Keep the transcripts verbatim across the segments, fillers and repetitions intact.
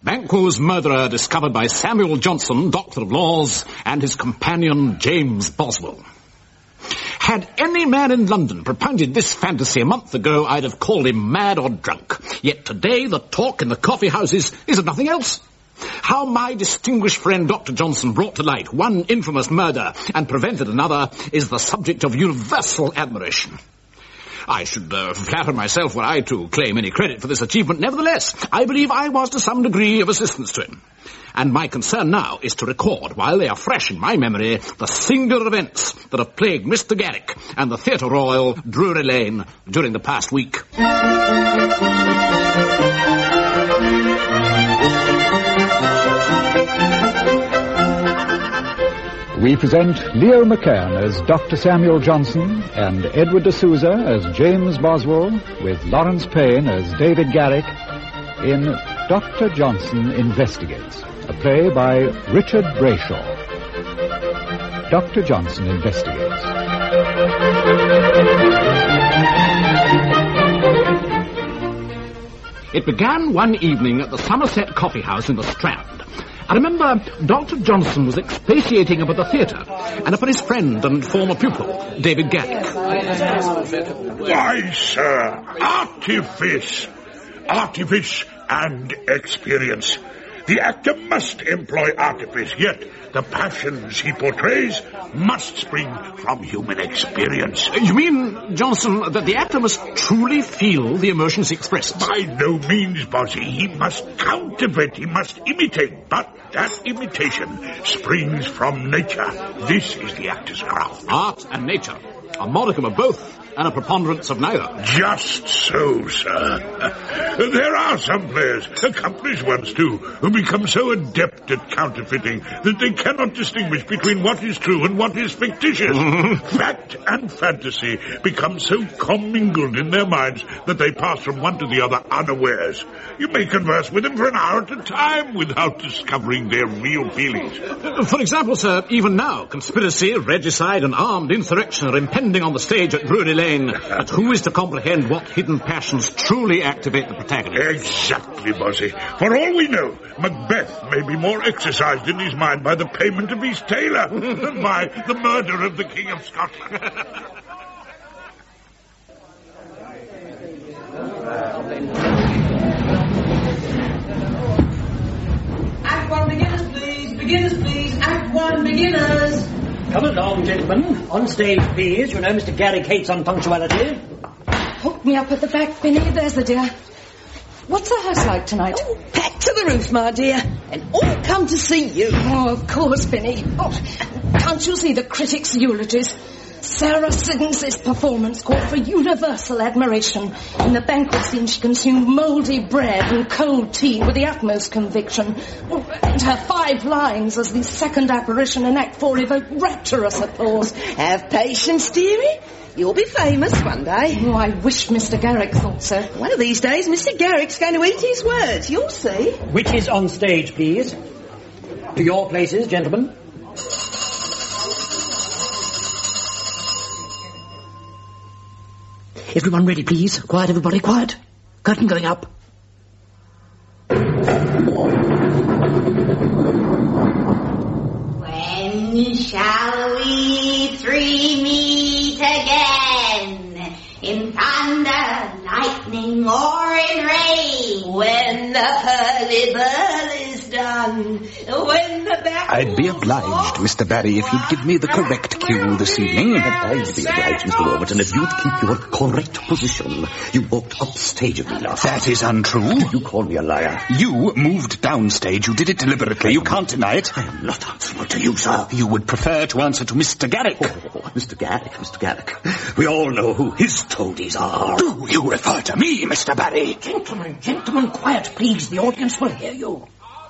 Banquo's murderer discovered by Samuel Johnson, Doctor of Laws, and his companion James Boswell. Had any man in London propounded this fantasy a month ago, I'd have called him mad or drunk. Yet today the talk in the coffee houses is of nothing else. How my distinguished friend Doctor Johnson brought to light one infamous murder and prevented another is the subject of universal admiration. I should uh, flatter myself were I to claim any credit for this achievement. Nevertheless, I believe I was to some degree of assistance to him. And my concern now is to record, while they are fresh in my memory, the singular events that have plagued Mister Garrick and the Theatre Royal, Drury Lane, during the past week. We present Leo McKern as Doctor Samuel Johnson and Edward de Souza as James Boswell, with Lawrence Payne as David Garrick in Doctor Johnson Investigates, a play by Richard Brayshaw. Doctor Johnson Investigates. It began one evening at the Somerset Coffee House in the Strand. I remember Doctor Johnson was expatiating about the theatre and upon his friend and former pupil, David Garrick. Why, sir, artifice, artifice and experience. The actor must employ artifice, yet the passions he portrays must spring from human experience. You mean, Johnson, that the actor must truly feel the emotions expressed? By no means, Bossy. He must counterfeit, he must imitate, but that imitation springs from nature. This is the actor's craft. Art and nature. A modicum of both, and a preponderance of neither. Just so, sir. There are some players, accomplished ones too, who become so adept at counterfeiting that they cannot distinguish between what is true and what is fictitious. Fact and fantasy become so commingled in their minds that they pass from one to the other unawares. You may converse with them for an hour at a time without discovering their real feelings. For example, sir, even now, conspiracy, regicide and armed insurrection are impending on the stage at Drury Lane. But who is to comprehend what hidden passions truly activate the protagonist? Exactly, Bossy. For all we know, Macbeth may be more exercised in his mind by the payment of his tailor than by the murder of the King of Scotland. Act one, beginners, please. Beginners, please. Act one, beginners. Come along, gentlemen. On stage, please. You know Mister Garrick hates unpunctuality. Hook me up at the back, Binny. There's the dear. What's the house like tonight? Oh, packed to the roof, my dear. And all come to see you. Oh, of course, Binny. Oh, can't you see the critics' eulogies? Sarah Siddons' performance called for universal admiration. In the banquet scene, she consumed mouldy bread and cold tea with the utmost conviction. And her five lines as the second apparition in Act Four evoked rapturous applause. Have patience, dearie. You'll be famous one day. Oh, I wish Mister Garrick thought so. One of these days, Mister Garrick's going to eat his words. You'll see. Which is on stage, please. To your places, gentlemen. Everyone ready, please? Quiet, everybody, quiet. Curtain going up. When shall we three meet again? In thunder, lightning, or in rain? When the hurly-burly is done. When the back... I'd be obliged, Mister Barry, if you'd give me the correct cue this evening. I'd be obliged, Mister Warburton, if you'd keep your correct position. You walked upstage of me last That is untrue. You call me a liar. You moved downstage. You did it deliberately. You can't deny it. I am not answerable to you, sir. You would prefer to answer to Mister Garrick. Oh, Mister Garrick, Mister Garrick. We all know who his toadies are. Do you refer to me, Mister Barry? Gentlemen, gentlemen, quiet, please. The audience will hear you.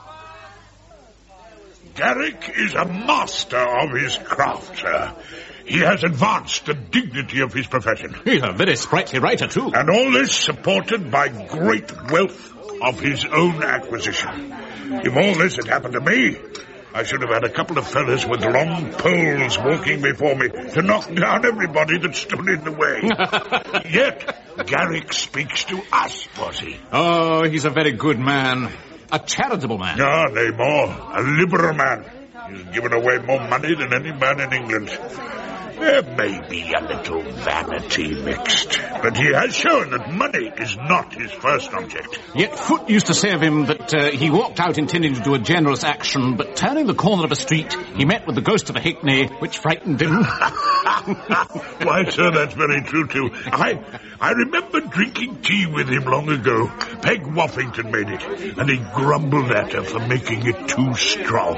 Garrick is a master of his craft, sir. He has advanced the dignity of his profession. He's a very sprightly writer, too. And all this supported by great wealth of his own acquisition. If all this had happened to me, I should have had a couple of fellas with long poles walking before me to knock down everybody that stood in the way. Yet, Garrick speaks to us, Bossy. Oh, he's a very good man. a charitable man. Ah, nay more, a liberal man. He's given away more money than any man in England. There may be a little vanity mixed, but he has shown that money is not his first object. Yet Foote used to say of him that uh, he walked out intending to do a generous action, but turning the corner of a street, he met with the ghost of a halfpenny, which frightened him. Why, sir, that's very true, too. I I remember drinking tea with him long ago. Peg Woffington made it, and he grumbled at her for making it too strong.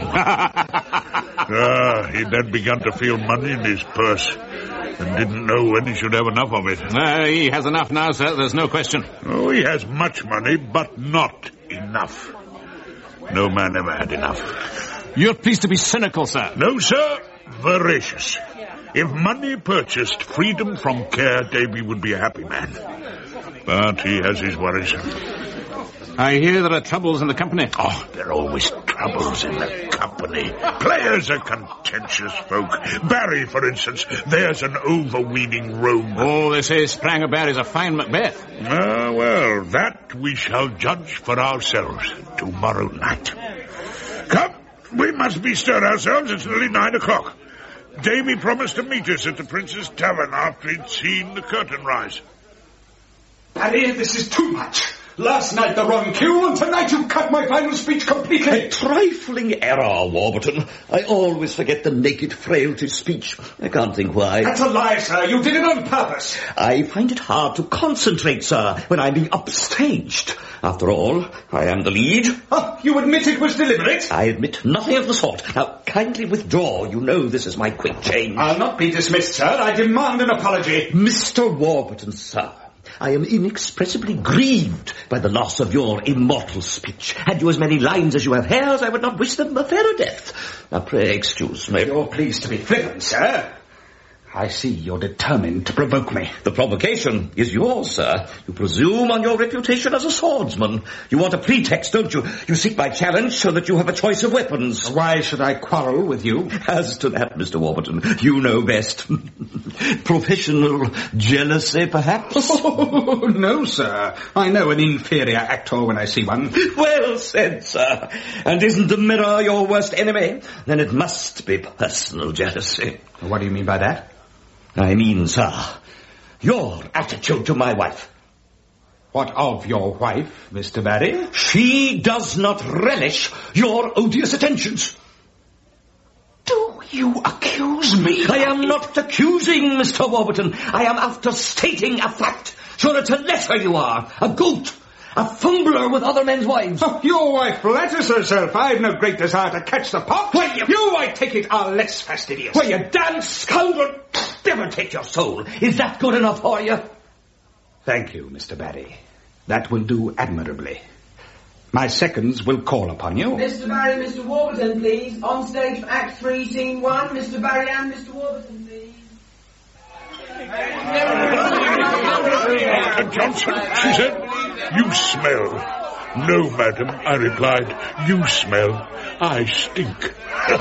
Ah, he then begun to feel money in his purse and didn't know when he should have enough of it. Uh, he has enough now, sir, there's no question. Oh, he has much money, but not enough. No man ever had enough. You're pleased to be cynical, sir. No, sir, voracious. If money purchased freedom from care, Davy would be a happy man. But he has his worries. I hear there are troubles in the company. Oh, there are always troubles in the company. Players are contentious folk. Barry, for instance, there's an overweening rogue. Oh, they say Spranger Barry's a fine Macbeth. Ah, well, that we shall judge for ourselves tomorrow night. Come, we must bestir ourselves. It's nearly nine o'clock. Davy promised to meet us at the Prince's Tavern after he'd seen the curtain rise. Barry, this is too much. Last night the wrong cue, and tonight you've cut my final speech completely. A trifling error, Warburton. I always forget the naked frailty speech. I can't think why. That's a lie, sir. You did it on purpose. I find it hard to concentrate, sir, when I'm being upstaged. After all, I am the lead. Oh, you admit it was deliberate? I admit nothing of the sort. Now, kindly withdraw. You know this is my quick change. I'll not be dismissed, sir. I demand an apology. Mister Warburton, sir. I am inexpressibly grieved by the loss of your immortal speech. Had you as many lines as you have hairs, I would not wish them a fairer death. Now, pray excuse me. You're pleased to be flippant, sir. I see you're determined to provoke me. The provocation is yours, sir. You presume on your reputation as a swordsman. You want a pretext, don't you? You seek my challenge so that you have a choice of weapons. Why should I quarrel with you? As to that, Mister Warburton, you know best. Professional jealousy, perhaps? Oh, no, sir. I know an inferior actor when I see one. Well said, sir. And isn't the mirror your worst enemy? Then it must be personal jealousy. What do you mean by that? I mean, sir, your attitude to my wife. What of your wife, Mister Barry? She does not relish your odious attentions. Do you accuse me? I am not accusing, Mister Warburton. I am after stating a fact. Sure, it's a letter you are. A goat. A fumbler with other men's wives. Oh, your wife flatters herself. I've no great desire to catch the pop. Well, you... you, I take it, are less fastidious. Well, you damn scoundrel. Never take your soul. Is that good enough for you? Thank you, Mister Barry. That will do admirably. My seconds will call upon you. Mister Barry, Mister Warburton, please. On stage for Act three, Scene one. Mister Barry and Mister Warburton, please. Doctor Johnson, she said, you smell. No, madam, I replied, you smell. I stink.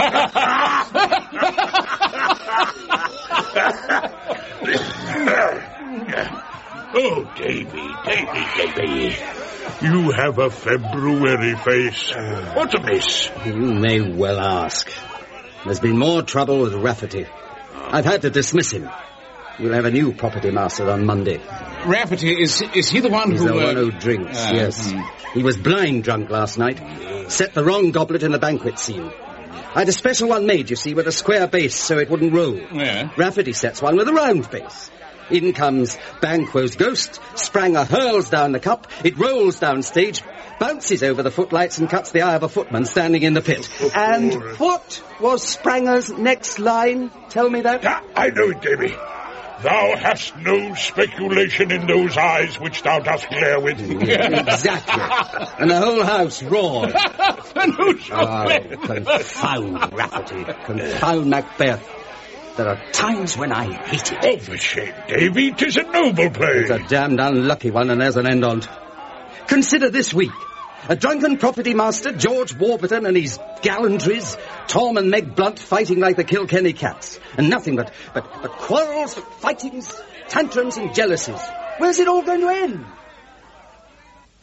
Oh, Davy, Davy, Davy. You have a February face. What's amiss? You may well ask. There's been more trouble with Rafferty. I've had to dismiss him. We'll have a new property master on Monday. Rafferty, is is he the one He's who... the uh, one who drinks, uh, yes. Hmm. He was blind drunk last night. Set the wrong goblet in the banquet scene. I had a special one made, you see, with a square base so it wouldn't roll. Yeah. Rafferty sets one with a round base. In comes Banquo's ghost. Spranger hurls down the cup. It rolls down stage, bounces over the footlights and cuts the eye of a footman standing in the pit. And what was Spranger's next line? Tell me that. Ah, I know it, Davy. Thou hast no speculation in those eyes which thou dost glare with. Exactly. And the whole house roared. And who shall Oh, confound Rafferty. Confound Macbeth. There are times when I hate it. Oh, for shame, Davy. 'Tis a noble play. It's a damned unlucky one, and there's an end on't. Consider this week. A drunken property master, George Warburton, and his gallantries, Tom and Meg Blunt fighting like the Kilkenny cats. And nothing but, but, but quarrels, fightings, tantrums and jealousies. Where's it all going to end?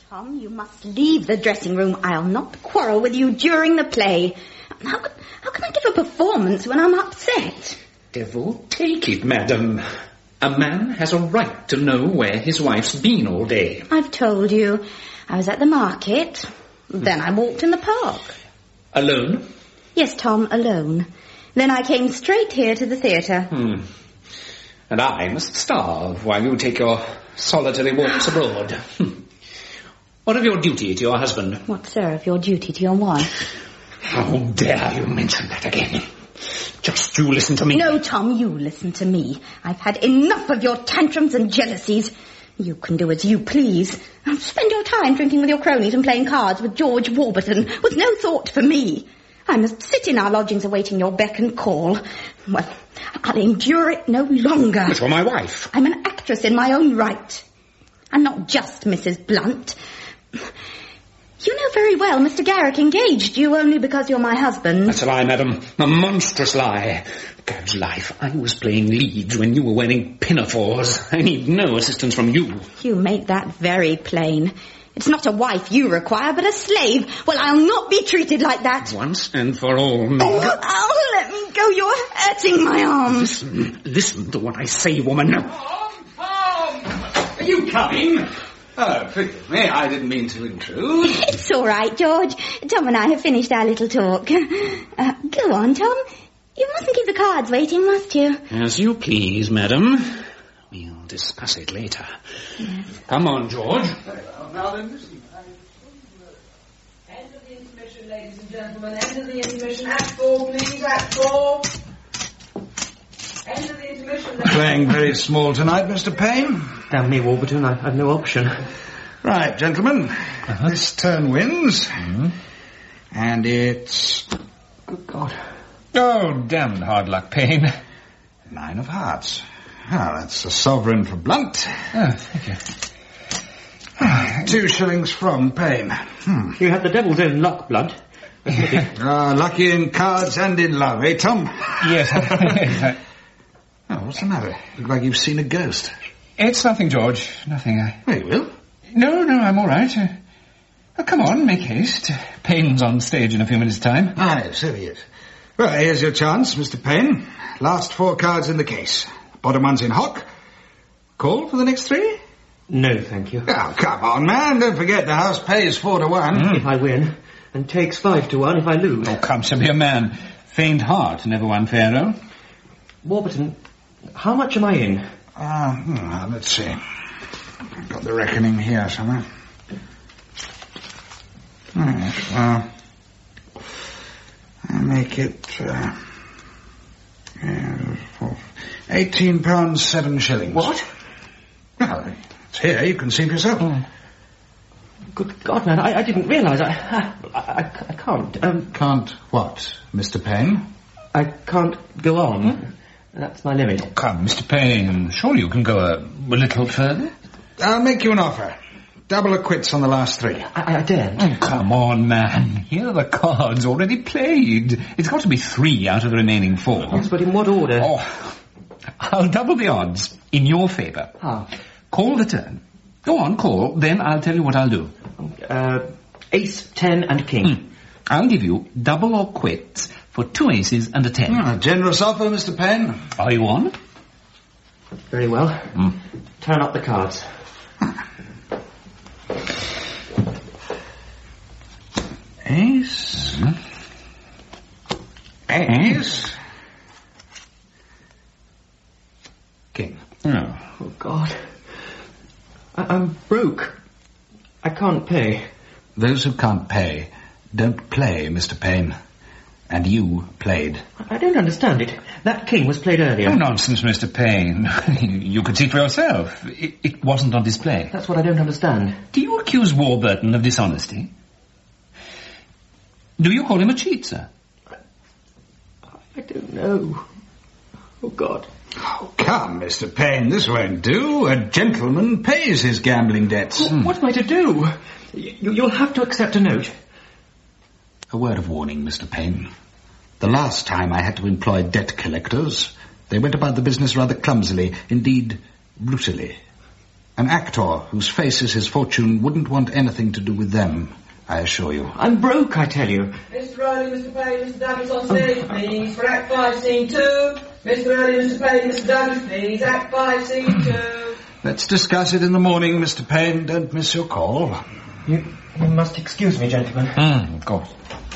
Tom, you must leave the dressing room. I'll not quarrel with you during the play. How, how can I give a performance when I'm upset? Devil take it, madam. A man has a right to know where his wife's been all day. I've told you. I was at the market. Then I walked in the park. Alone? Yes, Tom, alone. Then I came straight here to the theatre. Hmm. And I must starve while you take your solitary walks abroad. What of your duty to your husband? What, sir, of your duty to your wife? How dare you mention that again? Just you listen to me. No, Tom, you listen to me. I've had enough of your tantrums and jealousies. You can do as you please. Spend your time drinking with your cronies and playing cards with George Warburton, with no thought for me. I must sit in our lodgings awaiting your beck and call. Well, I'll endure it no longer. But you're my wife. I'm an actress in my own right. I'm not just Missus Blunt. You know very well Mister Garrick engaged you only because you're my husband. That's a lie, madam. A monstrous lie. God's life, I was playing leads when you were wearing pinafores. I need no assistance from you. You make that very plain. It's not a wife you require, but a slave. Well, I'll not be treated like that. Once and for all, no. Oh, oh, let me go. You're hurting my arm. Listen, listen to what I say, woman. Tom, Tom! Are you coming? Oh, forgive me, I didn't mean to intrude. It's all right, George. Tom and I have finished our little talk. Uh, go on, Tom. You mustn't keep the cards waiting, must you? As you please, madam. We'll discuss it later. Yes. Come on, George. Very well, now then, listen. End of the intermission, ladies and gentlemen. End of the intermission. Act four, please. Act four. End of the intermission. Playing very small tonight, Mister Payne. Damn me, Warburton, I have no option. Right, gentlemen. Uh-huh. This turn wins. Mm-hmm. And it's... Good God. Oh, damned hard luck, Payne. Nine of hearts. Ah, that's a sovereign for Blunt. Oh, thank you. Two shillings from Payne. Hmm. You had the devil's own luck, Blunt. Ah, lucky in cards and in love, eh, Tom? Yes. Oh, what's the matter? Look like you've seen a ghost. It's nothing, George. Nothing. I... Well, you will. No, no, I'm all right. Uh, oh, come on, make haste. Payne's on stage in a few minutes' time. Aye, so he is. Well, here's your chance, Mister Payne. Last four cards in the case. Bottom one's in hock. Call for the next three? No, thank you. Oh, come on, man. Don't forget the house pays four to one. Mm. If I win, and takes five to one if I lose. Oh, come, so be a man. Faint heart never won Pharaoh. Warburton, how much am I in? Uh, hmm, let's see. I've got the reckoning here somewhere. Right, well, I make it uh, yeah, eighteen pounds seven shillings. What? Well, it's here. You can see for yourself. Oh. Good God, man! I, I didn't realise. I, I, I, I can't. Um, can't what, Mister Payne? I can't go on. Hmm? That's my limit. Oh, come, Mister Payne. Surely you can go a, a little further. I'll make you an offer. Double or quits on the last three. I, I daren't. Oh, come on, man. Here are the cards already played. It's got to be three out of the remaining four. Yes, but in what order? Oh, I'll double the odds in your favour. How? Call the turn. Go on, call. Then I'll tell you what I'll do. Uh, ace, ten, and king. Mm. I'll give you double or quits for two aces and a ten. Oh, a generous offer, Mister Payne. Are you on? Very well. Mm. Turn up the cards. Ace. Mm. Ace. King. Oh. Oh, God. I- I'm broke. I can't pay. Those who can't pay don't play, Mister Payne. And you played. I don't understand it. That king was played earlier. Oh, nonsense, Mister Payne. You could see for yourself. It, it wasn't on display. That's what I don't understand. Do you accuse Warburton of dishonesty? Do you call him a cheat, sir? I don't know. Oh, God. Oh, come, Mister Payne, this won't do. A gentleman pays his gambling debts. Well, what am I to do? You, you'll have to accept a note. A word of warning, Mister Payne. The last time I had to employ debt collectors, they went about the business rather clumsily, indeed, brutally. An actor whose face is his fortune wouldn't want anything to do with them, I assure you. I'm broke, I tell you. Mister Rowley, Mister Payne, Mister Douglas on stage, please. For Act five, Scene two. Mister Rowley, Mister Payne, Mister Douglas, please. Act five, Scene two. Let's discuss it in the morning, Mister Payne. Don't miss your call. You, you must excuse me, gentlemen. Mm, of course.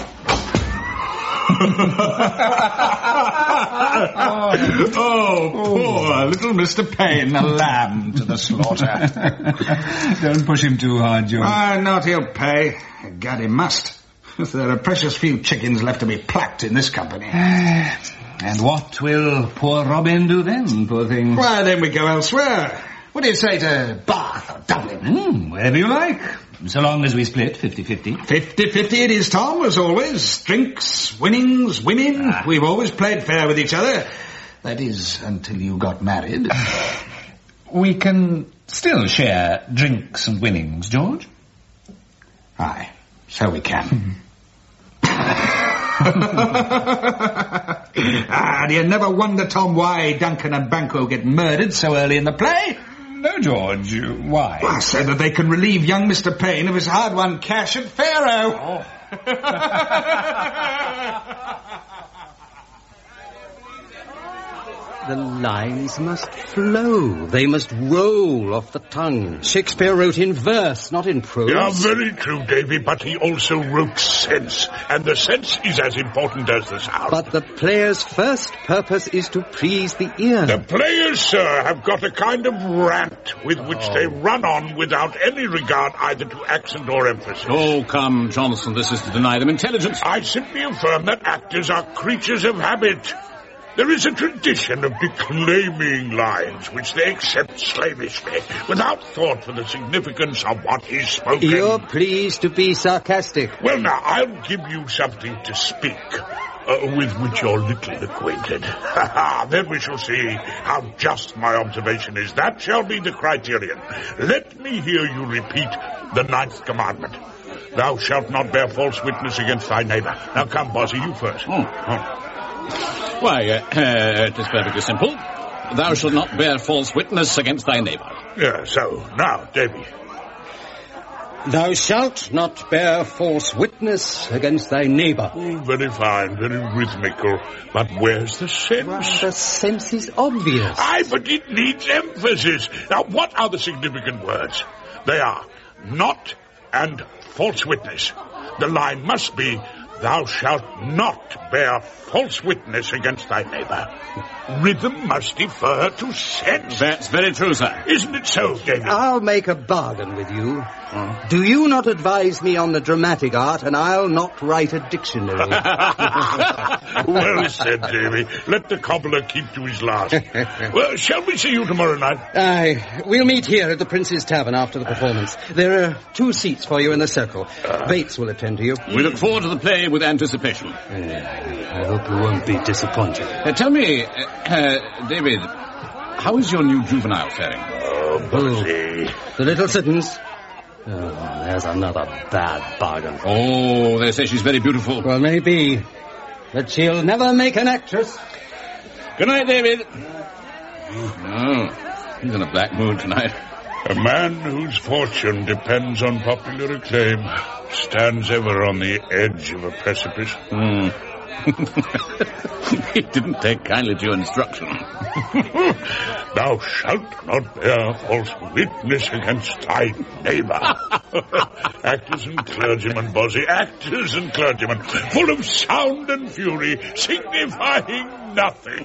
oh, poor little Mister Payne, a lamb to the slaughter. Don't push him too hard, George. Ah, not he'll pay. Gad, he must. There are precious few chickens left to be plucked in this company. And what will poor Robin do then, poor thing? Why, then we go elsewhere. What do you say to Bath or Dublin? Mm, wherever you like. So long as we split fifty-fifty. Fifty-fifty it is, Tom, as always. Drinks, winnings, women. Ah. We've always played fair with each other. That is, until you got married. We can still share drinks and winnings, George. Aye, so we can. ah, do you never wonder, Tom, why Duncan and Banquo get murdered so early in the play? No, George. Why? Well, so that they can relieve young Mister Payne of his hard-won cash at Faro. Oh. The lines must flow. They must roll off the tongue. Shakespeare wrote in verse, not in prose. Yeah, very true, Davy, but he also wrote sense. And the sense is as important as the sound. But the player's first purpose is to please the ear. The players, sir, have got a kind of rant with which oh. they run on without any regard either to accent or emphasis. Oh, come, Johnson, this is to deny them intelligence. I simply affirm that actors are creatures of habit. There is a tradition of declaiming lines which they accept slavishly, without thought for the significance of what is spoken. You're pleased to be sarcastic. Well, now, I'll give you something to speak, uh, with which you're little acquainted. Then we shall see how just my observation is. That shall be the criterion. Let me hear you repeat the ninth commandment. Thou shalt not bear false witness against thy neighbour. Now come, Bossy, you first. Oh. Oh. Why, uh, uh, it is perfectly simple. Thou shalt not bear false witness against thy neighbour. Yeah, so, now, Davy. Thou shalt not bear false witness against thy neighbour. Oh, very fine, very rhythmical. But where's the sense? Well, the sense is obvious. Aye, but it needs emphasis. Now, what are the significant words? They are not and false witness. The line must be, thou shalt not bear false witness against thy neighbour. Rhythm must defer to sense. That's very true, sir. Isn't it so, David? I'll make a bargain with you. Hmm. Do you not advise me on the dramatic art, and I'll not write a dictionary. Well said, Davy. Let the cobbler keep to his last. Well, shall we see you tomorrow night? Aye. We'll meet here at the Prince's Tavern after the performance. There are two seats for you in the circle. Uh, Bates will attend to you. We look forward to the play with anticipation. Uh, I hope you won't be disappointed. Uh, tell me, uh, uh, David, how is your new juvenile faring? Oh, Bossy. The little Siddons. Oh, there's another bad bargain. Oh, they say she's very beautiful. Well, maybe. But she'll never make an actress. Good night, David. Oh, he's in a black mood tonight. A man whose fortune depends on popular acclaim stands ever on the edge of a precipice. Mm. He didn't take kindly to your instruction. Thou shalt not bear false witness against thy neighbour. Actors and clergymen, Bossy, actors and clergymen, full of sound and fury, signifying nothing.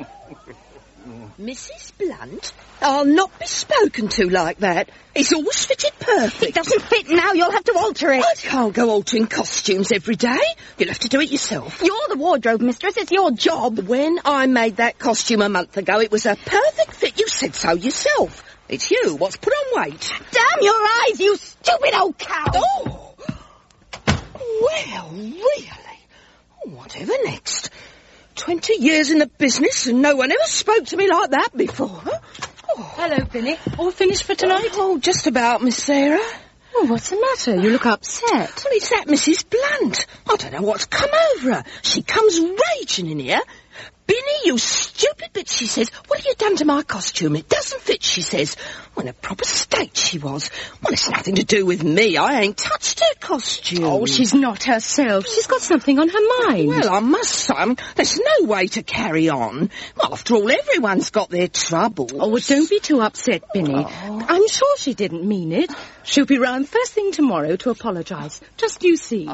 Missus Blunt, I'll not be spoken to like that. It's always fitted perfect. It doesn't fit now. You'll have to alter it. I can't go altering costumes every day. You'll have to do it yourself. You're the wardrobe mistress. It's your job. When I made that costume a month ago, it was a perfect fit. You said so yourself. It's you what's put on weight. Damn your eyes, you stupid old cow. Oh! Well, really? Oh, whatever next? Twenty years in the business and no one ever spoke to me like that before. Oh. Hello, Pinny. All finished for tonight? Oh, just about, Miss Sarah. Oh, what's the matter? You look upset. Well, it's that Missus Blunt. I don't know what's come over her. She comes raging in here. Binny, you stupid bitch, she says. What have you done to my costume? It doesn't fit, she says. Well, in a proper state she was. Well, it's nothing to do with me. I ain't touched her costume. Oh, she's not herself. She's got something on her mind. Well, I must say, I mean, there's no way to carry on. Well, after all, everyone's got their troubles. Oh, well, don't be too upset, Binny. Oh. I'm sure she didn't mean it. She'll be round first thing tomorrow to apologise. Just you see.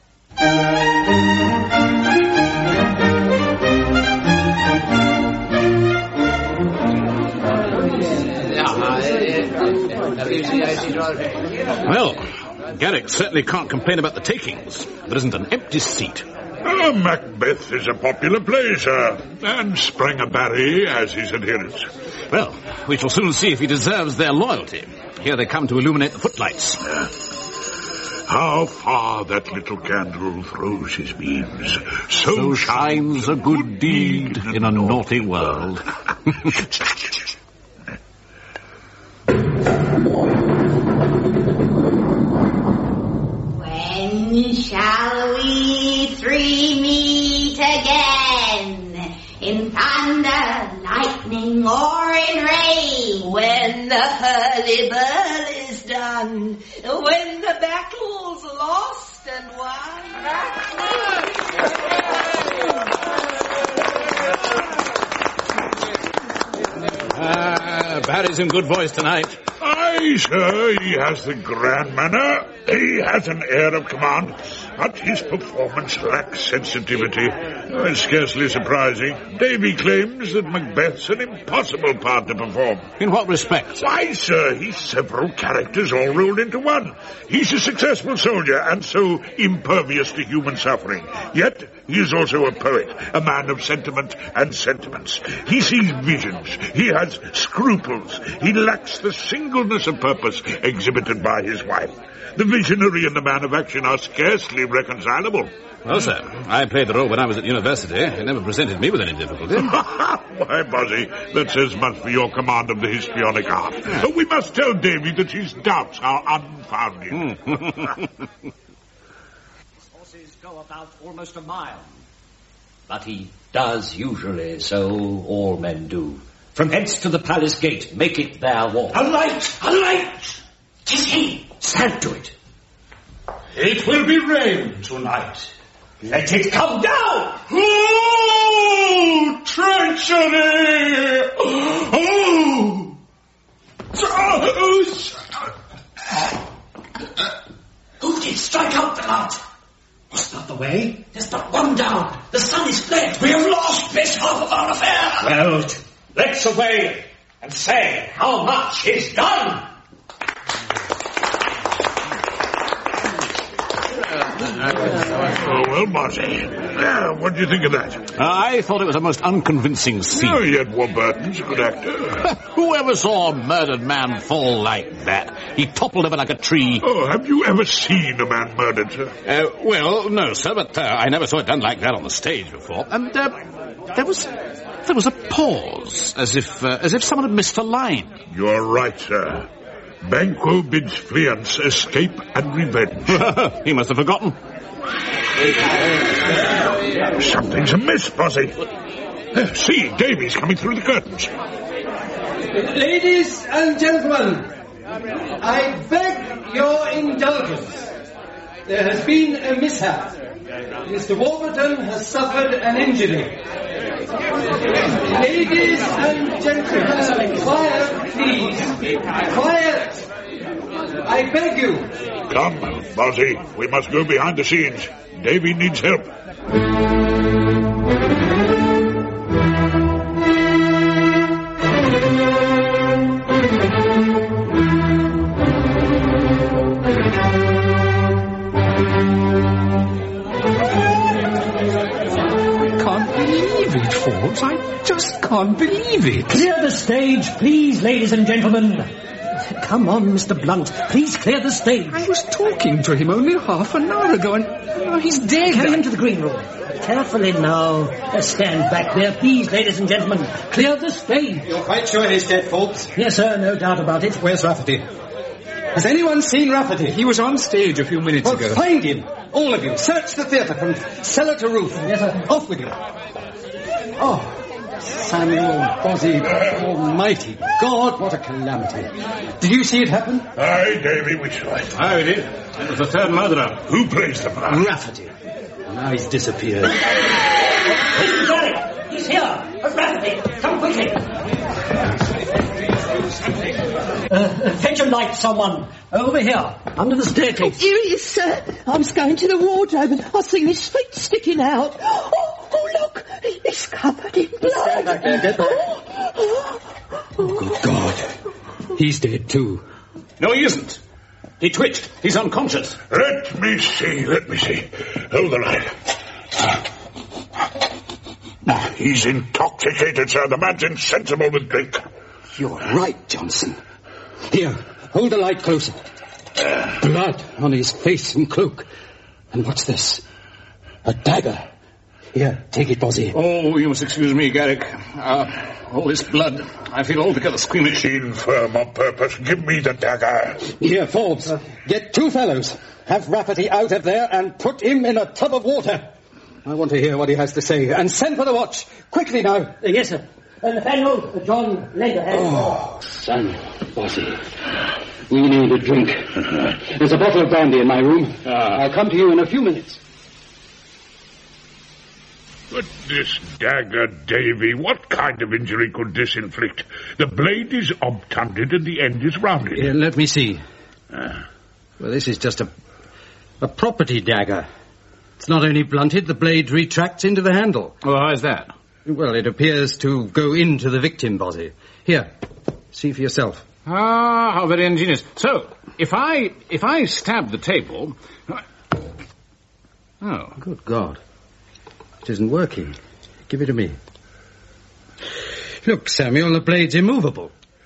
Well, Garrick certainly can't complain about the takings. There isn't an empty seat. Oh, Macbeth is a popular play, sir, and Springer Barry has his adherents. Well, we shall soon see if he deserves their loyalty. Here they come to illuminate the footlights. Yeah. How far that little candle throws his beams. So, so shines a good deed in a naughty world. When shall we three meet again? In thunder, lightning, or in rain? When the hurly-burly is done, when the battle's lost and won. Ah, Barry's in good voice tonight. Aye, sir, he has the grand manner. He has an air of command, but his performance lacks sensitivity. Oh, it's scarcely surprising. Davy claims that Macbeth's an impossible part to perform. In what respect? Why, sir, he's several characters all rolled into one. He's a successful soldier and so impervious to human suffering. Yet he is also a poet, a man of sentiment and sentiments. He sees visions. He has scruples. He lacks the singleness of purpose exhibited by his wife. The visionary and the man of action are scarcely reconcilable. Well, sir, I played the role when I was at university. It never presented me with any difficulty. Why, Buzzy, that says much for your command of the histrionic art. Yeah. We must tell Davy that his doubts are unfounded. His horses go about almost a mile. But he does usually, so all men do. From hence to the palace gate, make it their walk. A light! A light! 'Tis he! Stand to it. It will be rain tonight. Let it come down! Oh, treachery! Oh! Who did strike out the light? Was not the way? There's but one down. The sun is fled. We have lost best half of our affair. Well, let's away and say how much is done. Oh, well, Bozzy, uh, what do you think of that? Uh, I thought it was a most unconvincing scene. Oh, yet Warburton's a good actor. Who ever saw a murdered man fall like that? He toppled over like a tree. Oh, have you ever seen a man murdered, sir? Uh, well, no, sir, but uh, I never saw it done like that on the stage before. And uh, there was there was a pause, as if uh, as if someone had missed a line. You're right, sir. Banquo bids Fleance escape and revenge. He must have forgotten. Something's amiss, Bozzy. Uh, see, Davy's coming through the curtains. Ladies and gentlemen, I beg your indulgence. There has been a mishap. Mister Warburton has suffered an injury. Ladies and gentlemen, quiet, please. Quiet! I beg you. Come, Bozzy, we must go behind the scenes. Davy needs help. I just can't believe it. Clear the stage, please, ladies and gentlemen. Come on, Mister Blunt. Please clear the stage. I was talking to him only half an hour ago and oh, he's dead. Carry him to the green room. Carefully now. Stand back there, please, ladies and gentlemen. Clear the stage. You're quite sure he's dead, folks? Yes, sir, no doubt about it. Where's Rafferty? Has anyone seen Rafferty? He was on stage a few minutes well, ago. Find him. All of you. Search the theatre from cellar to roof. Yes, sir. Off with you. Oh, Samuel Bozzy, almighty God, what a calamity. Did you see it happen? Aye, Davy, we saw it. Aye, we did. It was the third murderer. Who plays the part? Rafferty. And now he's disappeared. Mister Garrick, he's here. Rafferty, come quickly. Uh, uh, fetch a light, someone. Over here, under the staircase. Here he is, sir. I was going to the wardrobe and I seen his feet sticking out. Oh, oh look, he's covered in blood. Stand back there, get back. Oh, good God. He's dead too. No, he isn't. He twitched. He's unconscious. Let me see, let me see. Hold the light. He's intoxicated, sir. The man's insensible with drink. You're right, Johnson. Here, hold the light closer. Blood on his face and cloak. And what's this? A dagger. Here, take it, Bozzy. Oh, you must excuse me, Garrick. Uh, all this blood. I feel altogether squeamish. Infirm on purpose. Give me the dagger. Here, Forbes. Uh, get two fellows. Have Rafferty out of there and put him in a tub of water. I want to hear what he has to say. And send for the watch. Quickly now. Uh, yes, sir. Uh, Nathaniel, uh, John, lend a hand. Oh, Samuel Bozzy. We need a drink. There's a bottle of brandy in my room. Ah. I'll come to you in a few minutes. But this dagger, Davy, what kind of injury could this inflict? The blade is obtunded and the end is rounded. Uh, let me see. Uh. Well, this is just a, a property dagger. It's not only blunted, the blade retracts into the handle. Well, how is that? Well, it appears to go into the victim, Bozzy. Here, see for yourself. Ah, how very ingenious. So, if I if I stab the table... Oh. Good God. It isn't working. Give it to me. Look, Samuel, the blade's immovable.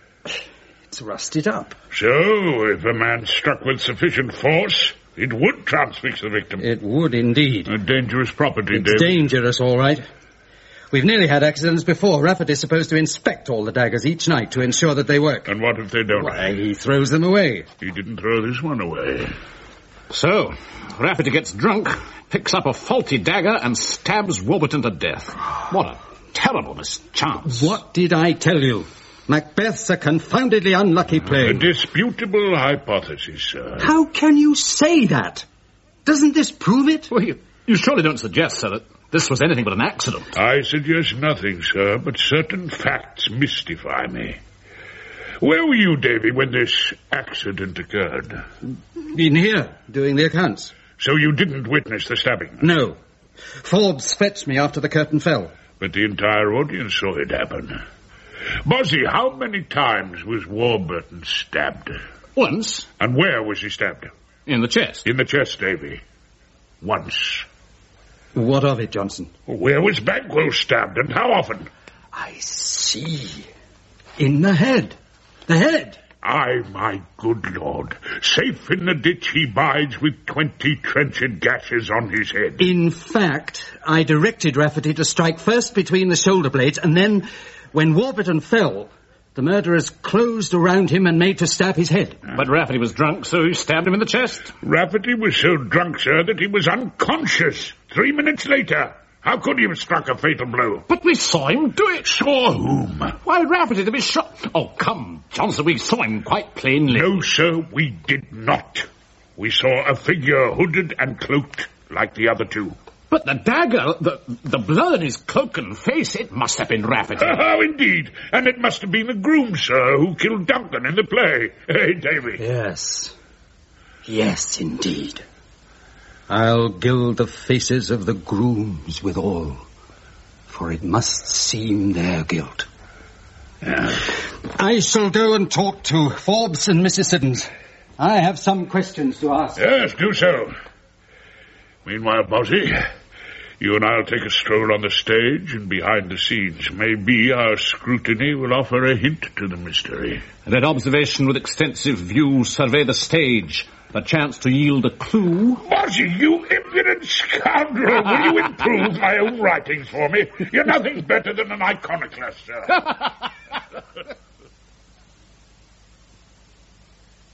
It's rusted up. So, if a man struck with sufficient force, it would transfix the victim. It would indeed. A dangerous property, It's David. dangerous, all right. We've nearly had accidents before. Rafferty's supposed to inspect all the daggers each night to ensure that they work. And what if they don't? Why, he throws them away. He didn't throw this one away. So, Rafferty gets drunk, picks up a faulty dagger, and stabs Warburton to death. What a terrible mischance. What did I tell you? Macbeth's a confoundedly unlucky play. A disputable hypothesis, sir. How can you say that? Doesn't this prove it? Well, you, you surely don't suggest, sir, that this was anything but an accident. I suggest nothing, sir, but certain facts mystify me. Where were you, Davy, when this accident occurred? In here, doing the accounts. So you didn't witness the stabbing? No. Forbes fetched me after the curtain fell. But the entire audience saw it happen. Bozzy, how many times was Warburton stabbed? Once. And where was he stabbed? In the chest. In the chest, Davy. Once. What of it, Johnson? Where was Banquo stabbed, and how often? I see. In the head. The head. Aye, my good lord. Safe in the ditch he bides with twenty trenched gashes on his head. In fact, I directed Rafferty to strike first between the shoulder blades, and then, when Warburton fell, the murderers closed around him and made to stab his head. But Rafferty was drunk, so he stabbed him in the chest. Rafferty was so drunk, sir, that he was unconscious three minutes later. How could he have struck a fatal blow? But we saw him do it. Saw whom? Why, Rafferty, to be shot. Oh, come, Johnson, we saw him quite plainly. No, sir, we did not. We saw a figure hooded and cloaked like the other two. But the dagger, the the blood on his cloak and face, it must have been Rafferty. Oh, indeed. And it must have been the groom, sir, who killed Duncan in the play. Hey, Davy. Yes. Yes, indeed. I'll gild the faces of the grooms withal, for it must seem their guilt. Yeah. I shall go and talk to Forbes and Missus Siddons. I have some questions to ask. Yes, do so. Meanwhile, Bozzy, you and I'll take a stroll on the stage and behind the scenes. Maybe our scrutiny will offer a hint to the mystery. And an observation with extensive view survey the stage. A chance to yield a clue. Bozzy, you impudent scoundrel! Will you improve my own writings for me? You're nothing better than an iconoclast, sir.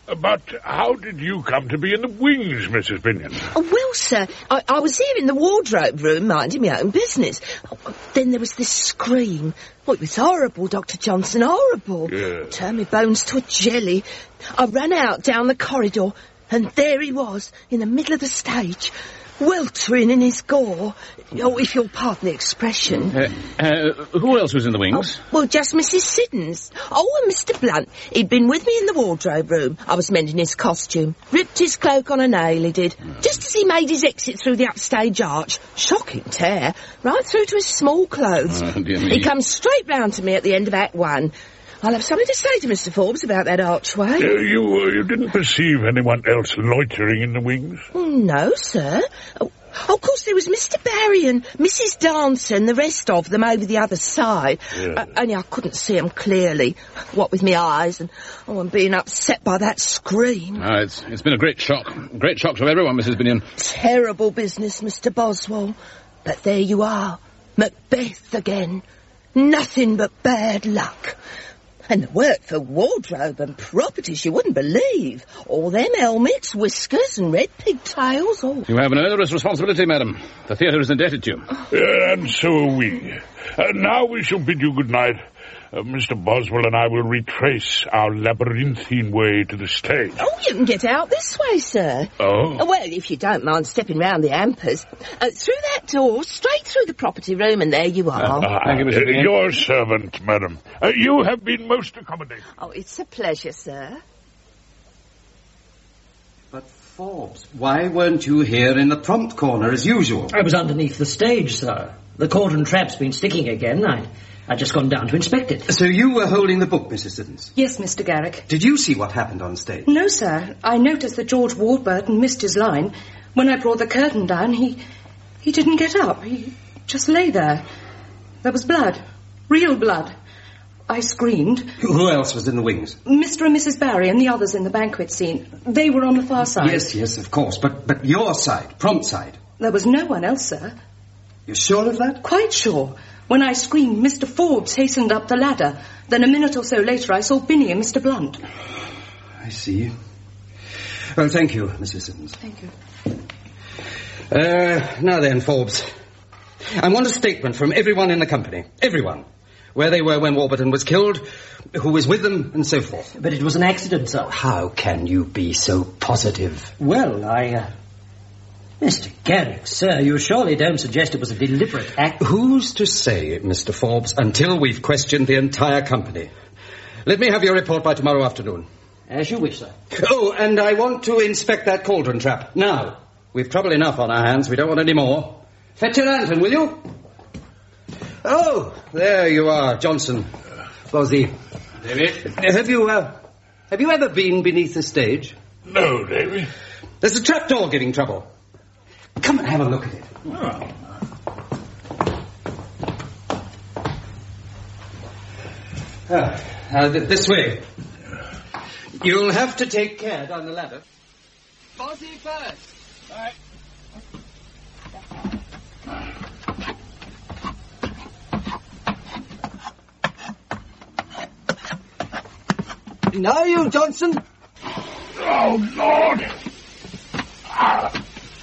But how did you come to be in the wings, Missus Binion? Oh, well, sir, I, I was here in the wardrobe room minding my own business. Oh, then there was this scream. Oh, it was horrible, Doctor Johnson, horrible. Yeah. Turned my bones to a jelly. I ran out down the corridor, and there he was, in the middle of the stage, weltering in his gore. Oh, if you'll pardon the expression. Uh, uh, who else was in the wings? Oh, well, just Missus Siddons. Oh, and Mister Blunt. He'd been with me in the wardrobe room. I was mending his costume. Ripped his cloak on a nail, he did. Just as he made his exit through the upstage arch. Shocking tear. Right through to his small clothes. Oh, dear me. He comes straight round to me at the end of Act One. I'll have something to say to Mister Forbes about that archway. Uh, you uh, you didn't perceive anyone else loitering in the wings? No, sir. Oh, of course, there was Mister Barry and Missus Dancer and the rest of them over the other side. Yeah. Uh, only I couldn't see them clearly, what with my eyes, and oh, I'm being upset by that scream. Ah, it's, it's been a great shock. Great shock to everyone, Missus Binion. Terrible business, Mister Boswell. But there you are, Macbeth again. Nothing but bad luck. And the work for wardrobe and properties you wouldn't believe. All them helmets, whiskers and red pigtails, all. You have an onerous responsibility, madam. The theatre is indebted to you. Uh, and so are we. Uh, now we shall bid you good night. Uh, Mister Boswell and I will retrace our labyrinthine way to the stage. Oh, you can get out this way, sir. Oh? Well, if you don't mind stepping round the ampers. Uh, through that door, straight through the property room, and there you are. Uh, Thank you, Mister uh, Binion. Your servant, madam. Uh, you have been most accommodating. Oh, it's a pleasure, sir. But, Forbes, why weren't you here in the prompt corner as usual? I was underneath the stage, sir. The cordon trap's been sticking again. I... I'd just gone down to inspect it. So you were holding the book, Missus Siddons? Yes, Mister Garrick. Did you see what happened on stage? No, sir. I noticed that George Warburton missed his line. When I brought the curtain down, he... he didn't get up. He just lay there. There was blood. Real blood. I screamed. Who else was in the wings? Mister and Missus Barry and the others in the banquet scene. They were on the far side. Yes, yes, of course. But, but your side, prompt side. There was no one else, sir. You're sure of that? Quite sure. When I screamed, Mister Forbes hastened up the ladder. Then a minute or so later, I saw Binny and Mister Blunt. I see. Well, thank you, Missus Siddons. Thank you. Uh, now then, Forbes. I want a statement from everyone in the company. Everyone. Where they were when Warburton was killed, who was with them, and so forth. But it was an accident, sir. How can you be so positive? Well, I, uh... Mister Garrick, sir, you surely don't suggest it was a deliberate act? Who's to say, Mister Forbes, until we've questioned the entire company? Let me have your report by tomorrow afternoon. As you wish, sir. Oh, and I want to inspect that cauldron trap. Now. We've trouble enough on our hands. We don't want any more. Fetch your lantern, will you? Oh, there you are, Johnson. Fozzie. David? Have you, uh, have you ever been beneath the stage? No, Davy. There's a trapdoor giving trouble. Come and have a look at it. Oh. Ah, uh, th- this way. You'll have to take care down the ladder. Fozzie first. Right. Now you, Johnson. Oh, Lord. Ah.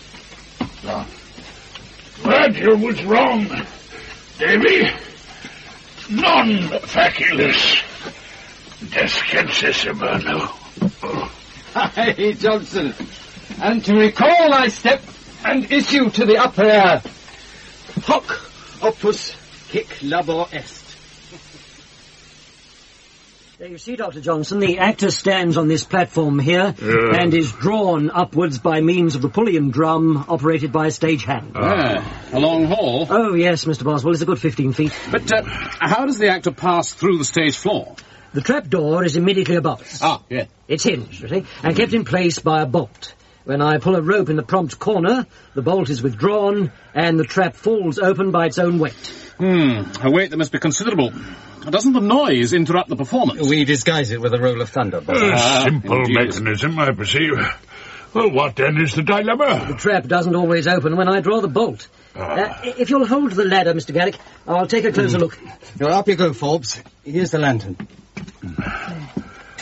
Virgil was wrong, Davy. Non faculus descensissima, no. Aye, Johnson. And to recall thy step and issue to the upper air. Hoc opus hic labor est. There you see, Doctor Johnson, the actor stands on this platform here Yeah. and is drawn upwards by means of the Pulleyan drum operated by a stagehand. Ah, a long hall. Oh, yes, Mister Boswell, it's a good fifteen feet. But uh, how does the actor pass through the stage floor? The trapdoor is immediately above us. Ah, yeah. It's hinged, you see, and kept in place by a bolt. When I pull a rope in the prompt corner, the bolt is withdrawn, and the trap falls open by its own weight. Hmm, a weight that must be considerable. Doesn't the noise interrupt the performance? We disguise it with a roll of thunder. A Ah, simple indeed. mechanism, I perceive. Well, what then is the dilemma? The trap doesn't always open when I draw the bolt. Uh, if you'll hold the ladder, Mister Garrick, I'll take a closer look. Well, up you go, Forbes. Here's the lantern.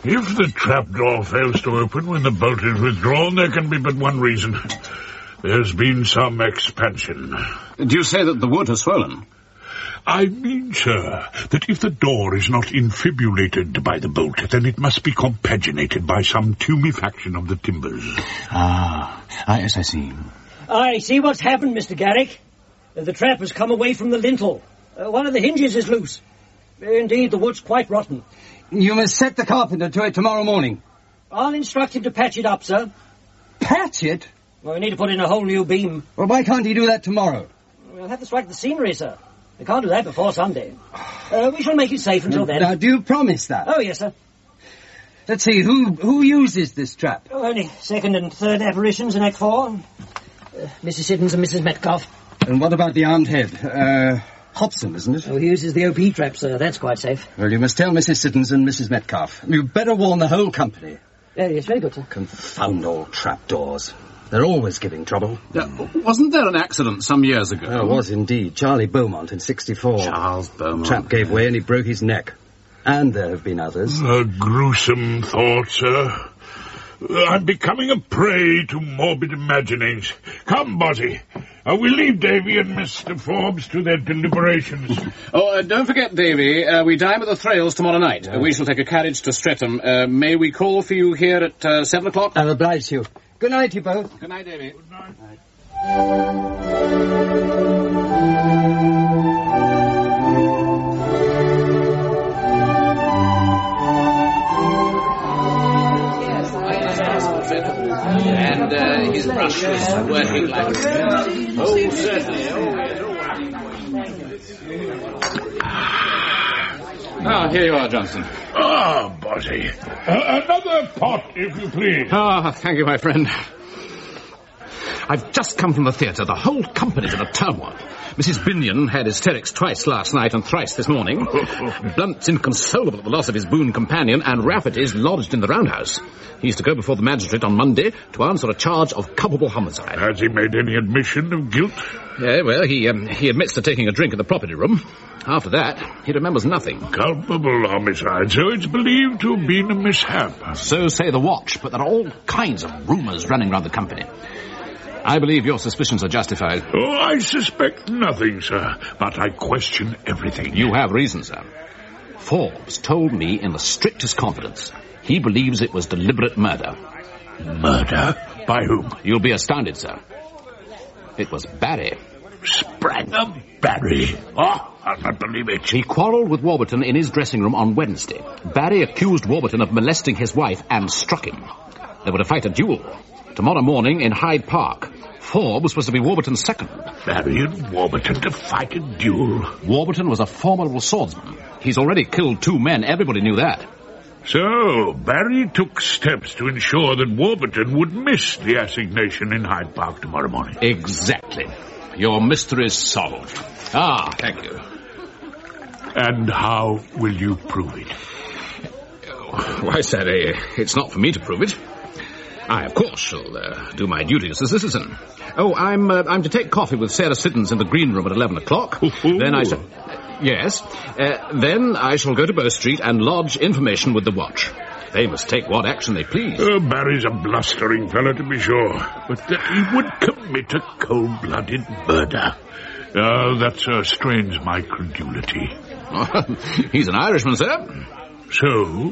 If the trapdoor fails to open when the bolt is withdrawn, there can be but one reason. There's been some expansion. Do you say that the wood has swollen? I mean, sir, that if the door is not infibulated by the bolt, then it must be compaginated by some tumefaction of the timbers. Ah, ah yes, I see. I see what's happened, Mister Garrick. The trap has come away from the lintel. Uh, one of the hinges is loose. Indeed, the wood's quite rotten. You must set the carpenter to it tomorrow morning. I'll instruct him to patch it up, sir. Patch it? Well, we need to put in a whole new beam. Well, why can't he do that tomorrow? We'll have to strike the scenery, sir. We can't do that before Sunday. Uh, we shall make it safe until then. Now, do you promise that? Oh, yes, sir. Let's see, who who uses this trap? Oh, only second and third apparitions in Act Four. Uh, Missus Siddons and Missus Metcalfe. And what about the armed head? Uh, Hobson, isn't it? Oh, he uses the O P trap, sir. That's quite safe. Well, you must tell Missus Siddons and Missus Metcalfe. You'd better warn the whole company. Uh, yes, very good, sir. Confound all trapdoors. They're always giving trouble. Uh, wasn't there an accident some years ago? There was indeed. Charlie Beaumont in sixty-four. Charles Beaumont. Trap gave way and he broke his neck. And there have been others. A gruesome thought, sir. I'm becoming a prey to morbid imaginings. Come, Bozzy. Uh, we'll leave Davy and Mister Forbes to their deliberations. Oh, uh, don't forget, Davy, uh, we dine at the Thrales tomorrow night. Uh, we shall take a carriage to Streatham. Uh, may we call for you here at uh, seven o'clock? I'll oblige you. Good night, you both. Good night, Davy. Good night. night. And uh, his brush was working like... Oh, certainly. Ah, here you are, Johnson. Ah, Bozzy. Uh, another pot, if you please. Ah, thank you, my friend. I've just come from the theatre. The whole company's in a turmoil. Missus Binion had hysterics twice last night and thrice this morning. Blunt's inconsolable at the loss of his boon companion, and Rafferty's lodged in the roundhouse. He's to go before the magistrate on Monday to answer a charge of culpable homicide. Has he made any admission of guilt? Yeah, well, he um, he admits to taking a drink in the property room. After that, he remembers nothing. Culpable homicide, so it's believed to have been a mishap. So say the watch, but there are all kinds of rumours running round the company. I believe your suspicions are justified. Oh, I suspect nothing, sir, but I question everything. You have reason, sir. Forbes told me in the strictest confidence he believes it was deliberate murder. Murder? By whom? You'll be astounded, sir. It was Barry. Spranger Barry? Oh, I'll not believe it. He quarrelled with Warburton in his dressing room on Wednesday. Barry accused Warburton of molesting his wife and struck him. They were to fight a duel tomorrow morning in Hyde Park. Forbes was to be Warburton's second. Barry and Warburton to fight a duel. Warburton was a formidable swordsman. He's already killed two men. Everybody knew that. So, Barry took steps to ensure that Warburton would miss the assignation in Hyde Park tomorrow morning. Exactly. Your mystery's solved. Ah, thank you. And how will you prove it? Why, sir, uh, it's not for me to prove it. I, of course, shall uh, do my duty as a citizen. Oh, I'm uh, I'm to take coffee with Sarah Siddons in the green room at eleven o'clock. Ooh. Then I shall... Uh, yes. Uh, then I shall go to Bow Street and lodge information with the watch. They must take what action they please. Uh, Barry's a blustering fellow, to be sure. But that he would commit a cold-blooded murder. Uh, that uh, strains my credulity. He's an Irishman, sir. So?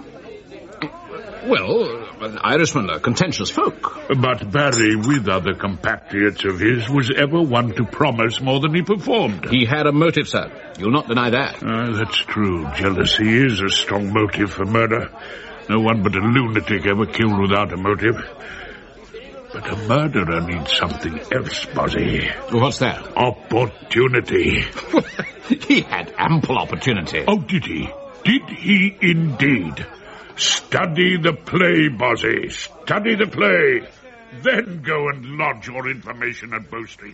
Well, Irishmen are contentious folk. But Barry, with other compatriots of his, was ever one to promise more than he performed. He had a motive, sir. You'll not deny that. Uh, that's true. Jealousy is a strong motive for murder. No one but a lunatic ever killed without a motive. But a murderer needs something else, Bozzy. What's that? Opportunity. He had ample opportunity. Oh, did he? Did he indeed? Study the play, Bozzy. Study the play. Then go and lodge your information at Bow Street.